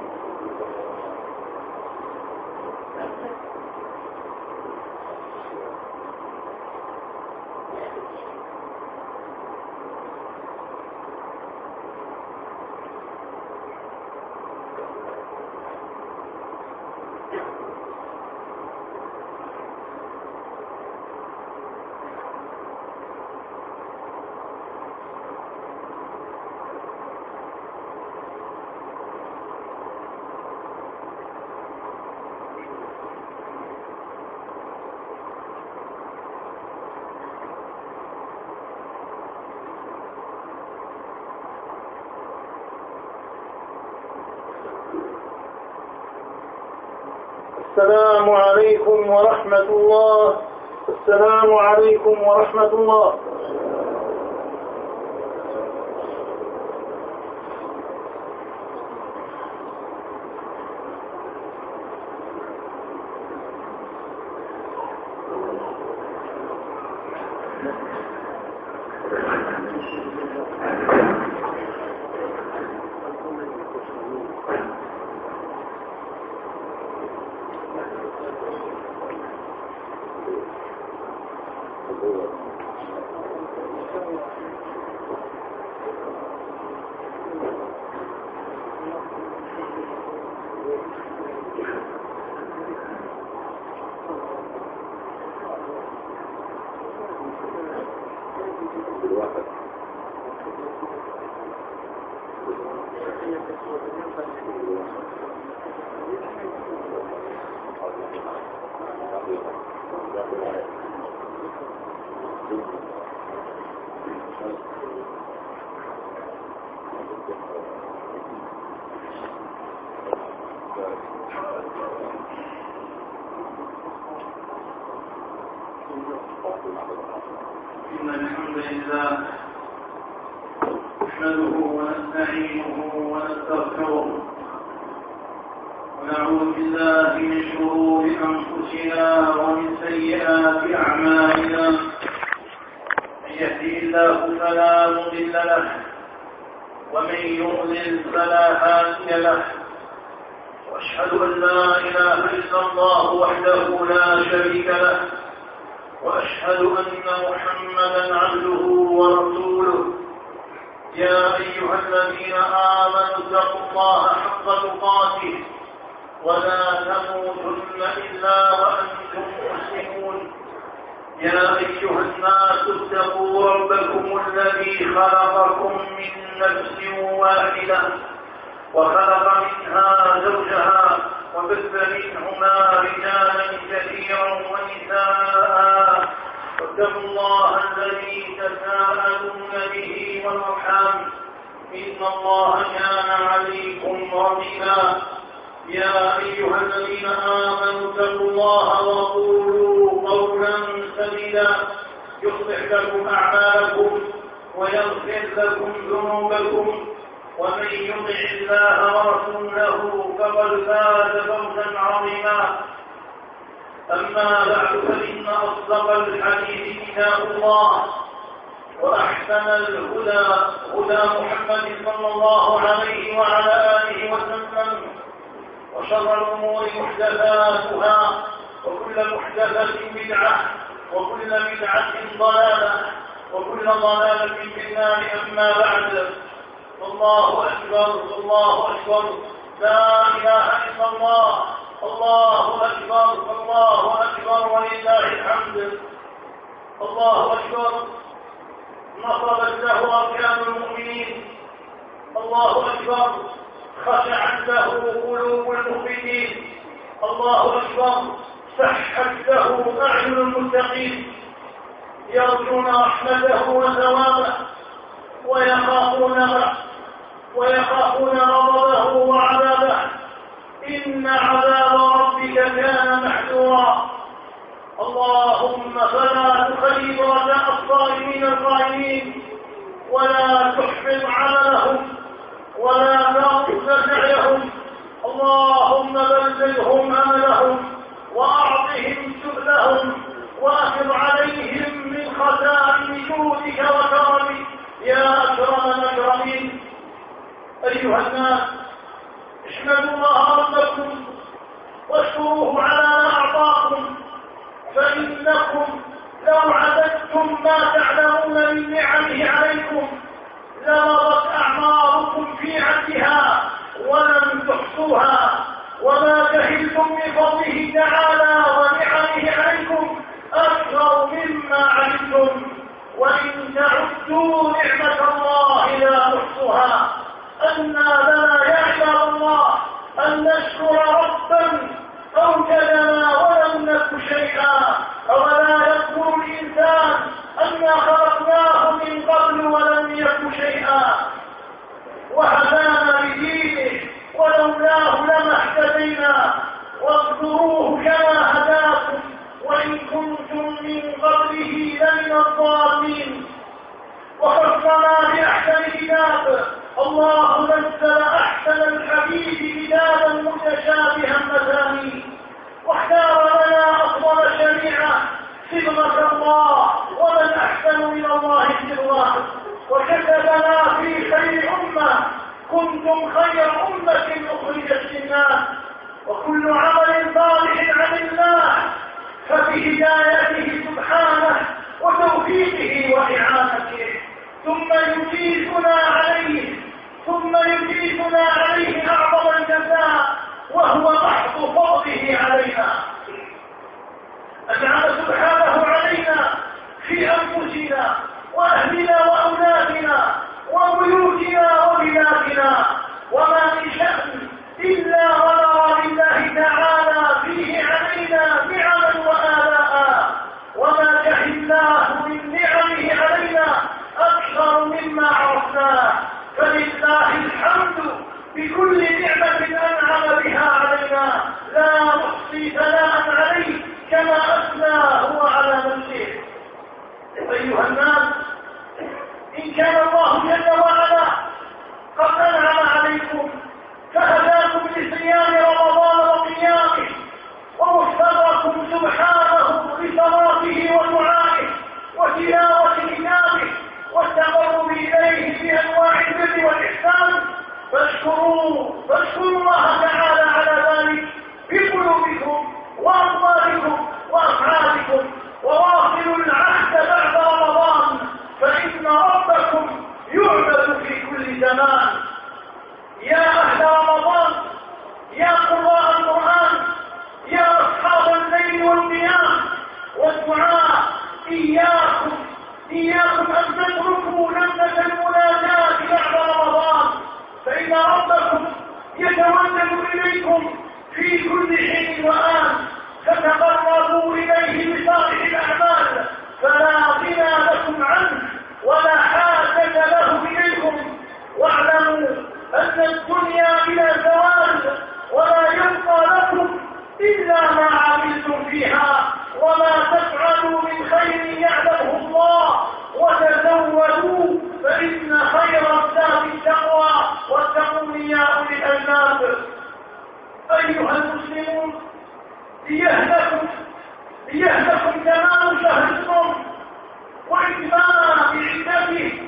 السلام عليكم ورحمة الله. السلام عليكم ورحمة الله. إن الحمد لله نحمده ونستعينه ونستغفره ونعوذ بالله من شرور أنفسنا ومن سيئات أعمالنا. من يهده الله فلا مضل له ومن يضلل فلا هادي له، وأشهد أن لا إله إلا الله وحده لا شريك له، وأشهد أن محمدا عبده ورسوله. يا أيها الذين آمنوا اتقوا الله حق تقاته ولا تموتن إلا وأنتم مسلمون. يا أيها الناس اتقوا ربكم الذي خلقكم من نفس واحدة وخلق منها زوجها وبث منهما رجالا كثيرا ونساء واتقوا الله الذي تساءلون به والأرحام إن الله كان عليكم رقيبا. يا أيها الذين آمنوا اتقوا الله وقولوا قولا سديدا يصلح لكم أعمالكم ويغفر لكم ذنوبكم ومن يطع الله ورسوله فقد فاز فوزا عظيما. أما بعد فإن أصدق الحديث كتاب الله وأحسن الهدى هدى محمد صلى الله عليه وعلى آله وسلم وشر الأمور محدثاتها وكل محدثة بدعة وكل بدعة ضلالة وكل ضلالة في النار. أما بعد الله أكبر الله أكبر لا إله إلا الله الله أكبر الله أكبر ولله الحمد. الله أكبر نصبت له أركان المؤمنين. الله أكبر خشعت له قلوب المؤمنين. الله أكبر صحت له أعين المتقين يرجون رحمته وثوابه ويخافون ويخافون غضبه وعذابه. إن عذاب ربك كان محذورا. اللهم فلا تخيب رجاء الصائمين القائمين ولا تحبط عملهم ولا تغفل سعيهم. اللهم بلغهم أملهم وأعطهم سؤلهم وأفض عليهم من خزائن جودك وكرمك يا أكرم الأكرمين. أيها الناس احمدوا الله ربكم واشكروه على ما أعطاكم، فإنكم لو عددتم ما تعلمون من نعمه عليكم لمضت أعماركم في عدها ولم تحصوها. وما جهلتم من فضله تعالى ونعمه عليكم أكثر مما علمتم، وإن تعدوا نعمة الله لا تحصوها. أنى لنا يا عباد الله أن نشكر ربا أوجدنا ولم نك شيئا. أولا يذكر الإنسان أنا خلقناه من قبل ولم يك شيئا وهدانا بدينه ولولاه لما اهتدينا. واذكروه كما هداكم وإن كنتم من قبله لمن الضالين. وخصنا بأحسن كتاب. الله نزل أحسن الحديث كتابا متشابها مثاني واختار لنا أفضل شريعة صبغة الله. ومن أحسن من الله صبغة وكتبنا في خير أمة كنتم خير أمة أخرجت للناس. وكل عمل صالح عن الله فبهدايته سبحانه وتوفيقه وإعانته ثم يجيزنا عليه ثم يجيزنا عليه أعظم الجزاء وهو محض فضله علينا. أنعم سبحانه علينا في أنفسنا وأهلنا وأولادنا وبيوتنا وبلادنا، وما من شأن إلا ونرى لله تعالى فيه علينا نعما وآلاء، وما جهلناه من نعمه علينا أكثر مما عرفناه. فلله الحمد بكل نعمة أنعم بها علينا لا نحصي ثناء عليه كما أثنى هو على نفسه. أيها الناس، إن كان الله جل وعلا قد أنعم عليكم فهداكم لصيام رمضان وقيامه ومفتركم سبحانه لصلاته ودعائه وتلاوة كتابه والتقرب إليه بأنواع البر والإحسان، فاشكروه فاشكروا الله تعالى على ذلك بقلوبكم وأموالكم وأفعالكم، وواصلوا العهد بعد رمضان، فإن ربكم يعبد يتودد إليكم في كل حين وآن فتقربوا إليه بصالح الأعمال فلا غنى لكم عنه ولا حاجة له إليكم. واعلموا أن الدنيا بلا زوال ولا يبقى لكم إلا ما عملتم فيها، وما تفعلوا من خير يعلمه الله، وتزودوا فإن خير الزاد التقوى واتقون يا أولي الألباب. أيها المسلمون، ليهلكم ليهلكم تمام شهر الصوم وإتمام عدته،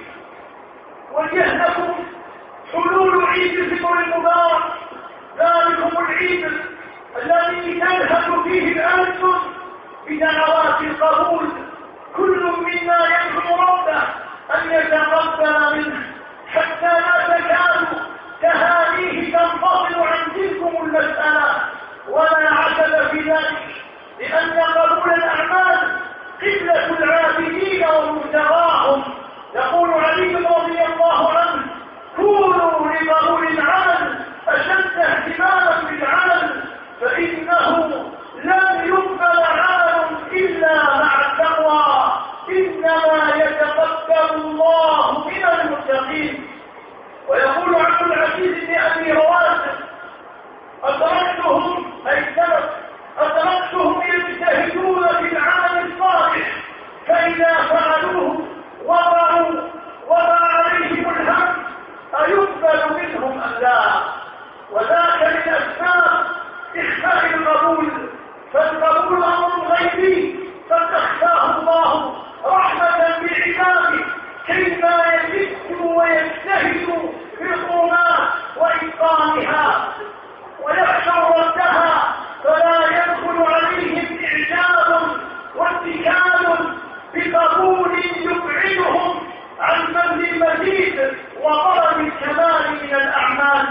وليهلكم حلول عيد الفطر المبارك، ذلكم العيد الذي تلهث فيه الألسن بدعوات القبول. كل منا يدعو ربه أن يتقبل منه حتى لا تكاد تهانيه تنفصل عن تلكم المسألة، ولا عجب في ذلك، لأن قبول الأعمال قلة العابدين ومبتغاهم. يقول علي رضي الله عنه: كونوا لقبول العمل أشد اهتماما بالعمل، فإنه لن يقبل عمل إلا مع التقوى، إنما يتقبل الله من المتقين. ويقول عبد العزيز بن أبي رواس: أدركتهم أي سبب أدركتهم يجتهدون في العمل الصالح، فإذا فعلوه وضعوا وضع عليهم الهم أيقبل منهم أم لا، وذاك من أسباب إخفاء القبول. فالقبول أمر غيبي قد أخفاه الله رحمة بعباده كيما يجد ويجتهد في القرآن وإتقانها ويخشى ردها، فلا يدخل عليهم إعجاب واتكال بقبول يبعدهم عن فضل المزيد وطلب الكمال من الأعمال.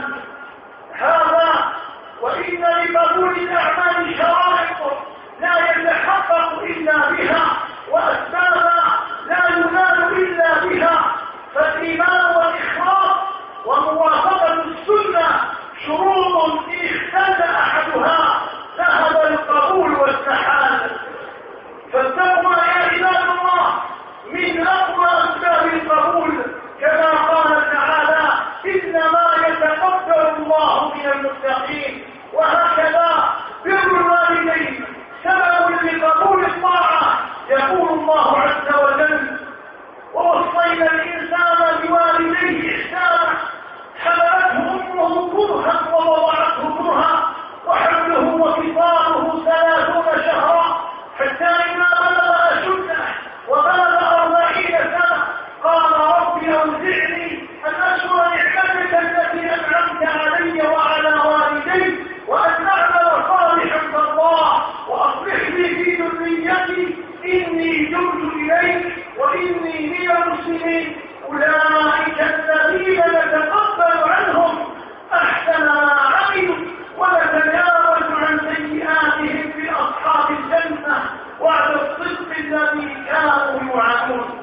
هذا وإن لقبول الأعمال شرائط لا يتحقق إلا بها، وأسبابا لا ينال إلا بها، فالإيمان والإخلاص وموافقة السنة شروط إن اختل أحدها ذهب القبول واستحال. فالتقوى يا عباد الله من أقوى أسباب القبول، كما قال تعالى: إنما يتقبل الله من المتقين. وهكذا بر الوالدين سبب لقبول الطاعة. يقول الله عز وجل: ووصينا الإنسان بوالديه إحسانا حملته أمه كرها ووضعته كرها وحمله وفصاله ثلاثون شهرا حتى إذا بلغ أشده وبلغ أربعين سنة قال: رب أوزعني أن أشكر نعمتك التي أنعمت علي وعلى والدي وأن أعمل صالحا ترضاه وأصلح لي في ذريتي إني تبت إليك وإني من المسلمين. أولئك الذين نتقبل عنهم أحسن ما عملوا ونتجاوز عن سيئاتهم في أصحاب الجنة وعلى الصدق الذي كانوا يوعدون.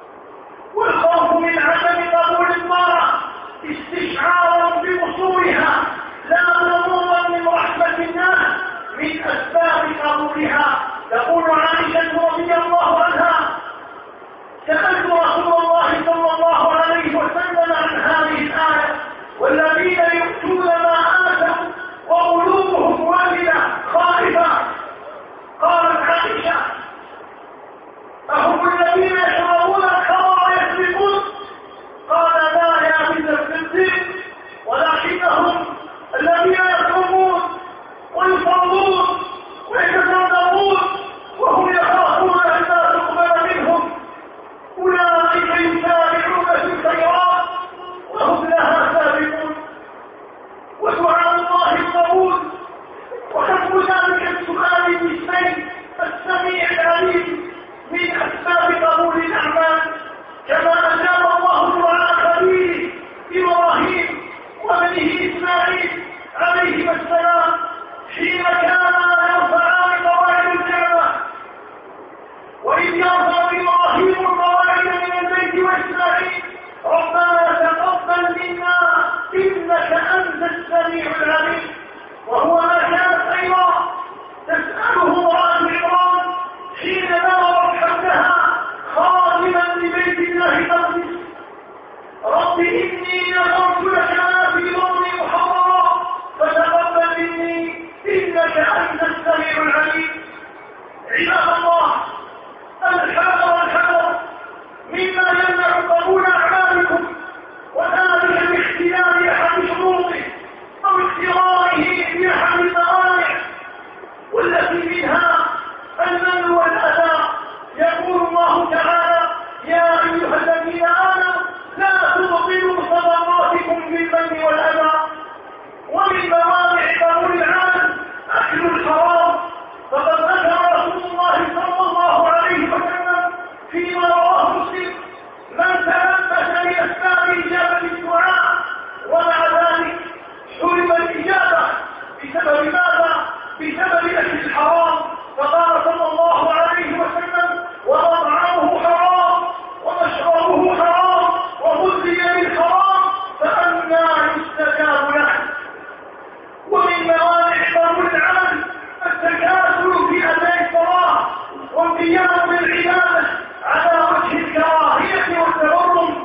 والخوف من عدم قبول الطاعة استشعارا بقصورها لا ضرورا من رحمة الله من أسباب قبولها. تقول عائشة رضي الله عنها: سألت رسول الله صلى الله عليه وسلم أيها الذين آمنوا لا تبطلوا صدقاتكم بالمن والأذى. ومن موانع قبول العمل أكل الحرام، فقد ذكر رسول الله صلى الله عليه وسلم فيما رواه مسلم: من تلبس لأسباب إجابة الدعاء ومع ذلك حرم الإجابة بسبب ماذا؟ بسبب أكل الحرام. فقال صلى الله عليه وسلم: ومطعمه حرام ومشربه حرام وغذي بالحرام فأنى يستجاب له. ومن موانع قبول العمل التكاسل في أداء الصلاة والقيام بالعبادة على وجه الكراهية والتبرم.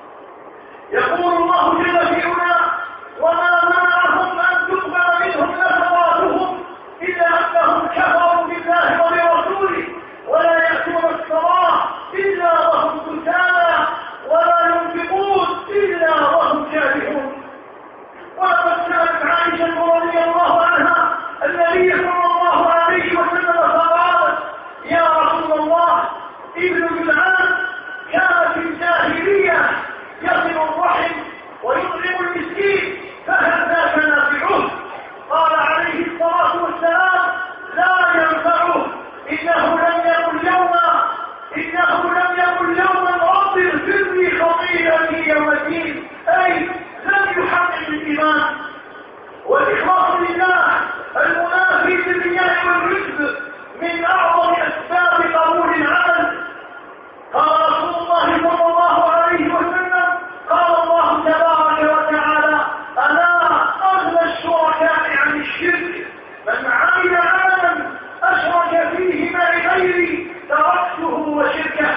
يقول الله جل في علاه: وما منعهم أن تقبل منهم نفقاتهم إلا أنهم كفروا بالله وبرسوله ولا يأتون الصلاة إلا وهم كسالى ولا ينفقون إلا وهم كارهون. ولقد سألت عائشة رضي الله عنها النبي صلى الله عليه وسلم فقالت: يا رسول الله، ابن جدعان كان في الجاهلية يصل الرحم ويطعم المسكين، فهل ذاك نافعه؟ قال عليه الصلاة والسلام: لا ينفعه، إنه لم يقل يوما إنه لم يقل يوما رب اغفر لي خطيئتي يوم الدين، أي لم يحقق الإيمان. والإخلاص لله المنافي للرياء والرزق من أعظم أسباب قبول العمل. قال رسول الله صلى الله عليه وسلم: قال الله تبارك وتعالى: ألا أغنى الشركاء عن الشرك، من عمل عملا أشرك فيه معي غيري تركته وشركه.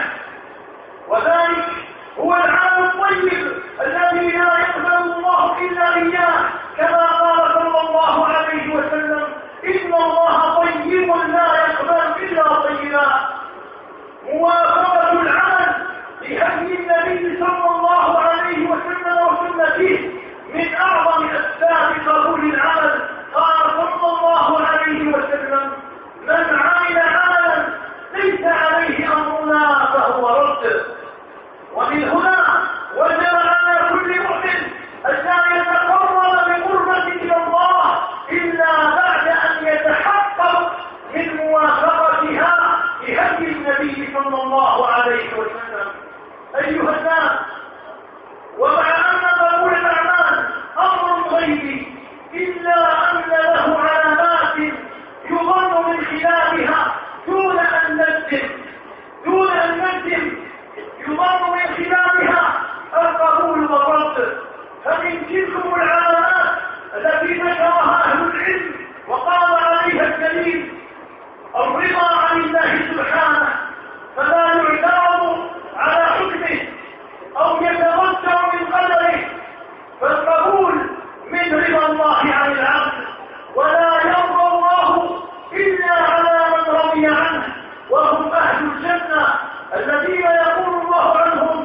وذلك هو العمل الطيب الذي لا يقبل الله إلا إياه، كما قال صلى الله عليه وسلم: إن الله طيب لا يقبل إلا طيبا. موافقة العمل لهدي النبي صلى الله عليه وسلم وسنته من أعظم أسباب قبول العمل. قال صلى الله عليه وسلم: من عمل عملا ليس عليه أمرنا فهو رد. ومن هنا وجب على كل مؤمن أن يتقرب بقربة إلى الله إلا بعد أن يتحقق من موافقتها لهدي النبي صلى الله عليه وسلم. أيها الناس، ومع أن قبول الأعمال أمر غيبي إلا أن له علامات يظن من خلالها دون أن نجزم دون أن نجزم يظن من خلالها القبول والرد. فمن تلكم العلامات التي ذكرها أهل العلم وقام عليها الدليل الرضا عن الله سبحانه، فلا يعترض على حكمه أو يتمتع من قدره، فالقبول من رضا الله عن العبد، ولا يرضى الله إلا على من رضي عنه، وهم أهل الجنة الذين يقول الله عنهم: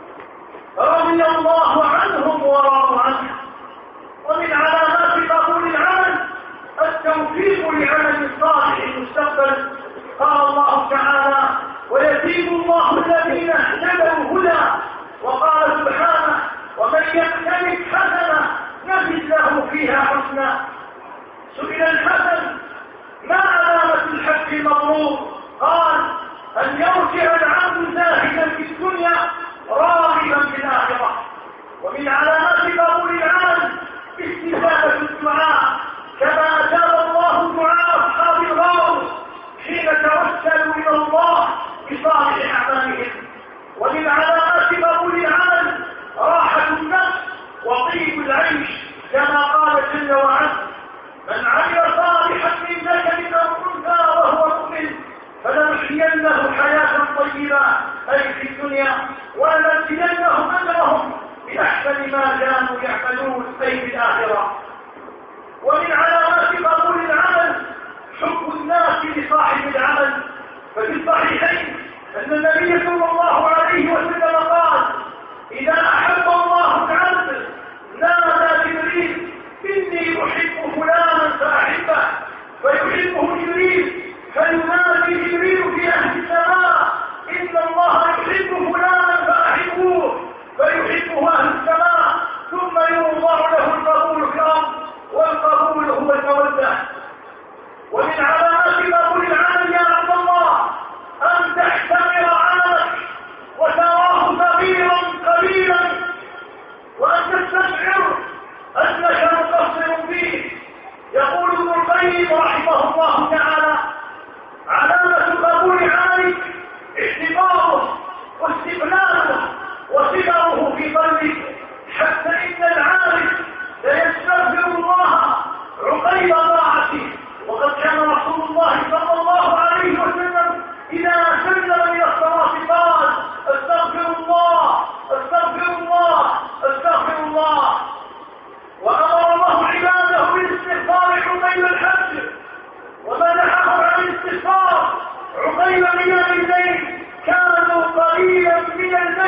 رضي الله عنهم ورضوا عنه. ومن علامات قبول العمل التوفيق لعمل الصالح المستقبل. قال الله تعالى: ويزيد الله الذين اهتدوا هدى. وقال سبحانه: ومن يقترف حسنة نزد له فيها حسنا. سئل الحسن: ما علامة الحق المطلوب؟ قال: أن يرجع العبد زاهدا في الدنيا راغبا في الآخرة. ومن علامات قبول العمل استجابة الدعاء، كما أجاب الله دعاء أصحاب الغار حين توسلوا إلى الله بصالح أعمالهم. ومن علامات قبول العمل راحة النفس وطيب العيش، كما قال جل وعلا: من عمل صالحا من ذكر أو أنثى وهو مؤمن فلنحيينه حياة طيبة، أي في الدنيا، ولنجزينهم أجرهم بأحسن ما كانوا يعملون، أي في الآخرة. ومن علامات قبول العمل حب الناس لصاحب العمل. ففي الصحيحين أن النبي صلى الله عليه وسلم قال: إذا أحب الله العبد نادى جبريل: إني أحب فلانا فأحبه، فيحبه جبريل، فينادي جبريل في أهل السماء: إن الله يحب فلانا فأحبه،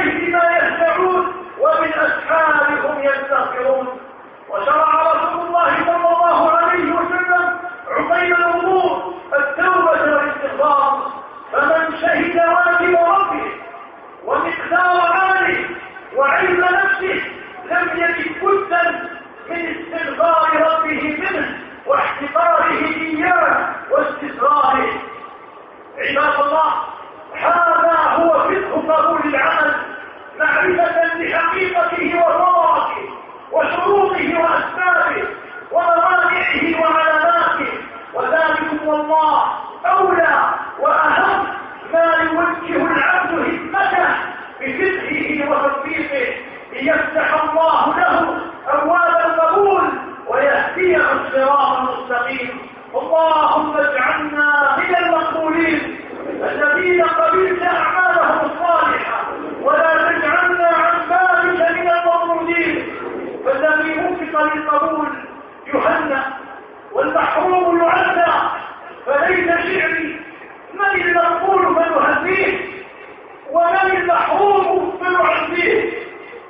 الليل ما يهجعون وبالأسحار هم يستغفرون. وشرع رسول الله صلى الله عليه وسلم عقيم الوضوء التوبة والاستغفار، فمن شهد واجب ربه ومقدار عمله وعلم نفسه لم يجد بدا من استغفار ربه منه واحتقاره إياه واستسراره. عباد الله، هذا هو فقه قبول العمل، معرفة لحقيقته وثمرته وشروطه وأسبابه وموانعه وعلاماته، وذلك والله أولى وأهم ما يوجه العبد همته بفقهه وتطبيقه ليفتح الله له أبواب القبول ويهديه الصراط المستقيم. اللهم اجعلنا من المقبولين الذين قبلت أعمالهم الصالحة، ولا تجعلنا عن ذلك من المطرودين. فالذي وفق للقبول يهنأ والمحروم يعزى، فليس شعري من المقبول فنهنيه ومن المحروم فنعزيه.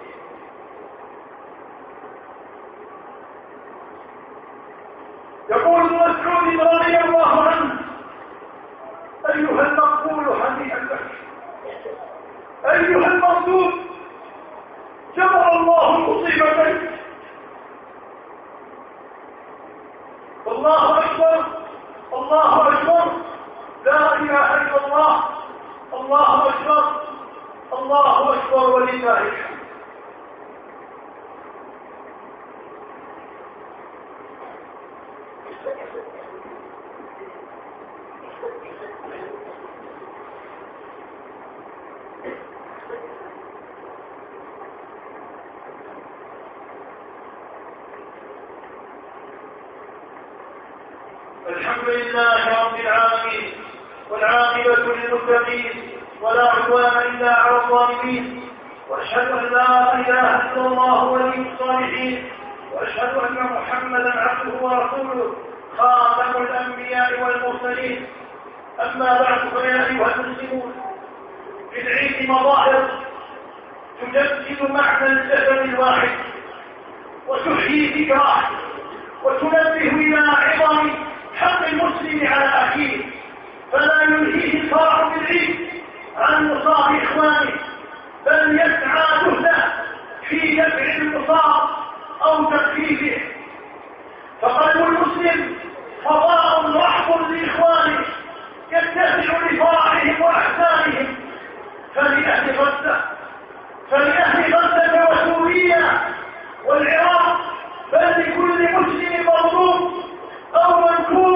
يقول ابن مسعود رضي الله عنه: أيها المقبول هنيئا لك، أيها المردود جبر الله مصيبتك. الله أكبر، الله أكبر، لا إله إلا الله، الله أكبر، الله أكبر ولله الحمد. الحمد لله رب العالمين، والعاقبة للمتقين، ولا عدوان إلا على الظالمين، وأشهد أن لا إله إلا الله ولي الصالحين، وأشهد أن محمدا عبده ورسوله خاتم الأنبياء والمرسلين. أما بعد، فيا أيها المسلمون، في العيد مظاهر تجسد معنى الجسد الواحد وتحيي ذكراه وتنبه إلى عظم حق المسلم على أخيه، فلا يلهيه الفرح بالعيد عن مصاب إخوانه، بل يسعى جهده في دفع المصاب أو تخفيفه. فقلب المسلم فضاء رحب لإخوانه يتسع لفرحهم وأحزانهم. فلأهل غزة فلأهل غزة وسوريا والعراق، بل لكل مسلم مظلوم أو منكوب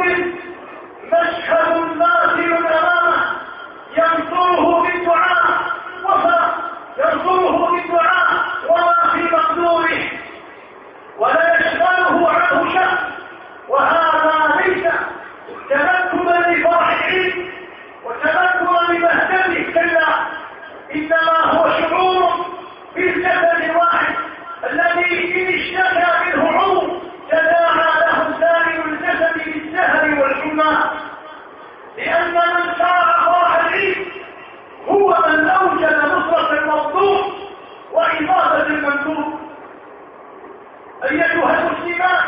مشهد ماثل أمامه ينصره بالدعاء وفا ينصره بالدعاء وما في مقدوره، ولا يشغله عنه شأن. وهذا ليس تمكنا لفرح العيد وتمكنا لمهتمه، كلا، إنما هو شعور بالجسد الواحد الذي إن اشتكى منه عضو تداعى له سائر الجسد بالسهر والحمى، لأن من شرع فرح العيد هو من أوجد نصرة المظلوم وإضافة المندوب. أيتها المسلمات،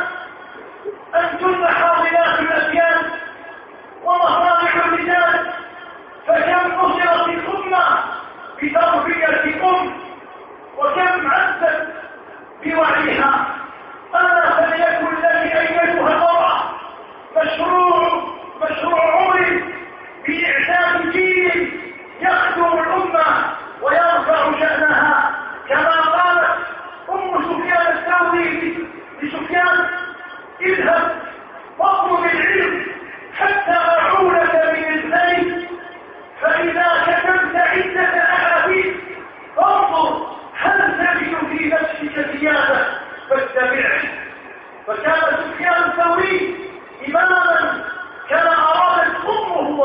أنتن حاضرات الأديان ومصانع الرجال، فكم نصرت الأمة بتربية أم، وكم عزت بوعيها. ألا فليكن لك أيتها المرأة مشروع مشروع عمر بإعداد جيل يخدم الأمة ويرفع شأنها، كما قالت أم سفيان الثوري لسفيان: اذهب واطلب العلم حتى أعولك من الزيت، فإذا كتبت عدة أحاديث فانظر هل تجد في نفسك زيادة فاتبعه. فكان سفيان الثوري إماما كما أرادت أمه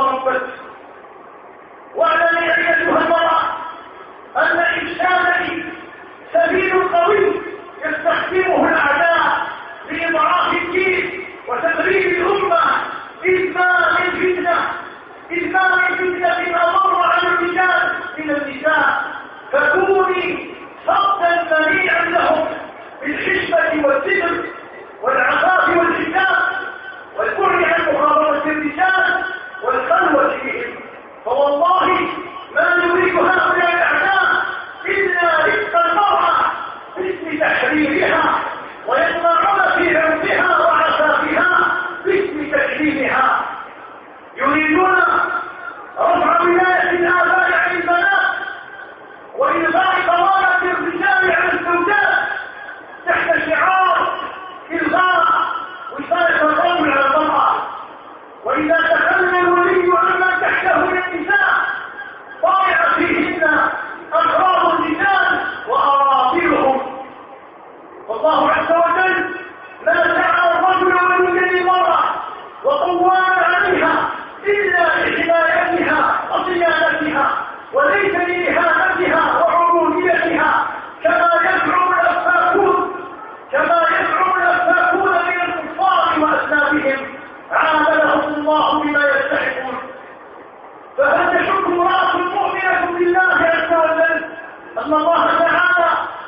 أن الله تعالى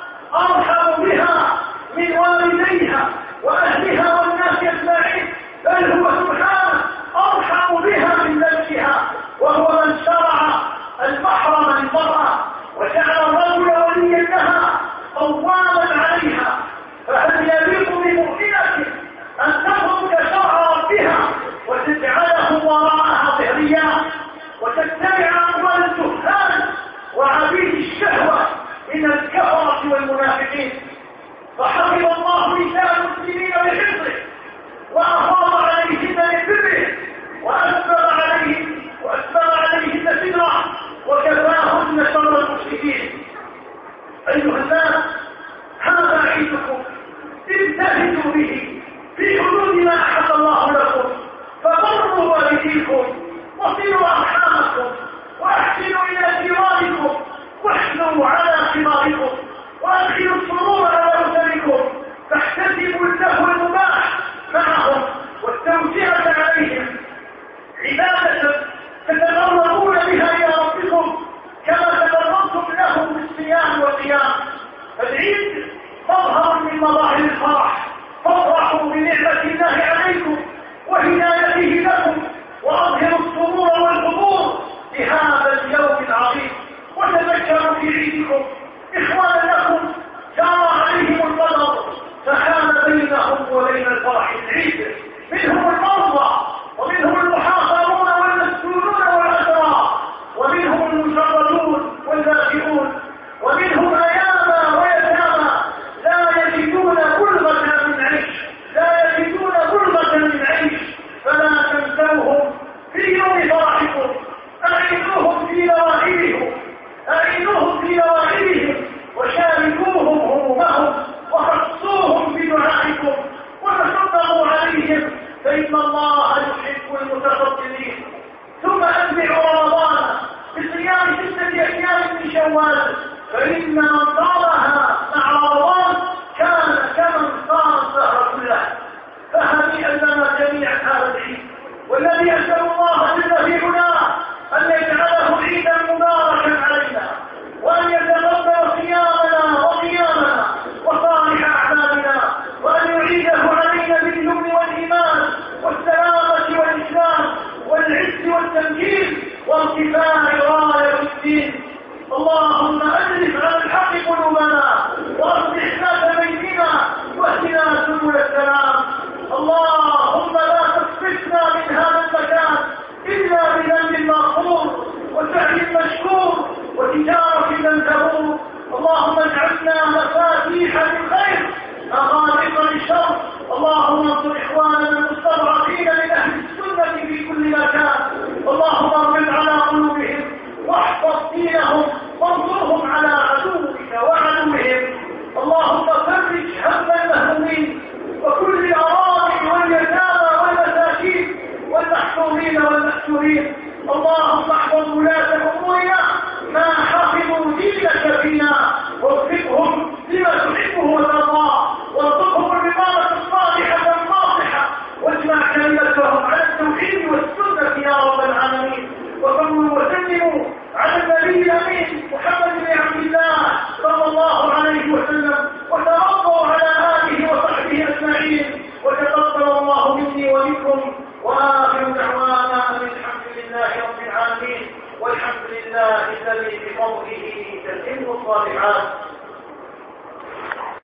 أرحم بها من والديها وأهلها والناس أجمعين، بل هو سبحانه أرحم بها من نفسها، وهو من شرع المحرم للمرأة وجعل الرجل وليا لها قواما عليها. فهل يليق بمؤمنة أن تترك شرع ربها وتجعله وراءها ظهريا وتتبع أقوال الجهال وعبيد الشهوة من الكفرة والمنافقين؟ فحفظ الله نساء المسلمين بحفظه وأفاض عليهن من بره وأسبغ عليهن وأسبغ عليهن سترة وكفاهن شر المشركين. أيها الناس، هذا عيدكم، انتهزوا به في حدود ما أحل الله لكم، فبروا والديكم وصلوا أرحامكم وأحسنوا إلى جيرانكم واحنوا على كباركم وأدخلوا السرور على أسركم، فاحتسبوا اللهو المباح معهم والتوسعة عليهم عبادة تتقربون بها إلى ربكم كما تقربتم لهم بالصيام والقيام. فالعيد مظهر من مظاهر الفرح، فافرحوا بنعمة الله عليكم وهدايته لكم وأظهروا السرور والحضور لهذا اليوم العظيم، وتذكروا في عيدكم إخوانا لكم جرى عليهم القدر فحال بينهم وبين الفرح العيد، منهم المرضى ومنهم المحاصرون والمسجونون والأسرى ومنهم المجردون واللاجئون ومنهم أياما ويتامى لا يجدون بلغة من عيش لا يجدون بلغة من عيش فلا تنسوهم في يوم فرحكم، أعينوهم في نواحيهم أعينوهم في نواحيهم وشاركوهم همومهم وخصوهم بدعائكم وتصدقوا عليهم، فإن الله يحب المتصدقين. ثم أتبعوا رمضان بصيام ستة أيام من شوال، فإن من صامها مع رمضان كان كمن صام الدهر كله. فهنيئا لنا جميعا هذا العيد، والذي أسأل الله جل في علاه أن يجعله عيدا مباركا علينا، وأن يتقبل صيامنا وقيامنا وصالح أعمالنا، وأن يعيده علينا باليمن والإيمان والسلامة والإسلام والعز والتمكين وارتفاع راية الدين. اللهم ألف على الحق قلوبنا وأصلح ذات بيننا واهدنا سبل السلام. اللهم لا تصرفنا من هذا المكان إلا بذنب مغفور وسعي مشكور وتجارة لن تبور. اللهم اجعلنا مفاتيح للخير مغالق للشر. اللهم انصر إخواننا المستضعفين من أهل السنة في كل مكان. اللهم اربط على قلوبهم واحفظ دينهم وانصرهم على عدوك وعدوهم. اللهم فرج هم المهمومين وكل الأرامل واليتامى والمساكين والمحرومين والمأسورين. اللهم احفظ ولاة أمورنا ما حفظوا دينك فينا ووفقهم لما تحبه وترضاه، وارزقهم الرقابة الصالحة الناصحة، واجمع كلمتهم على التوحيد والسنة يا رب العالمين. وصلوا وسلموا على النبي الأمين محمد بن عبد الله صلى الله عليه وسلم، وتربوا على آله وصحبه أجمعين، وتقبل الله مني ومنكم. وآخر دعوانا أن الحمد لله رب العالمين، والحمد لله الذي بفضله تتم الصالحات.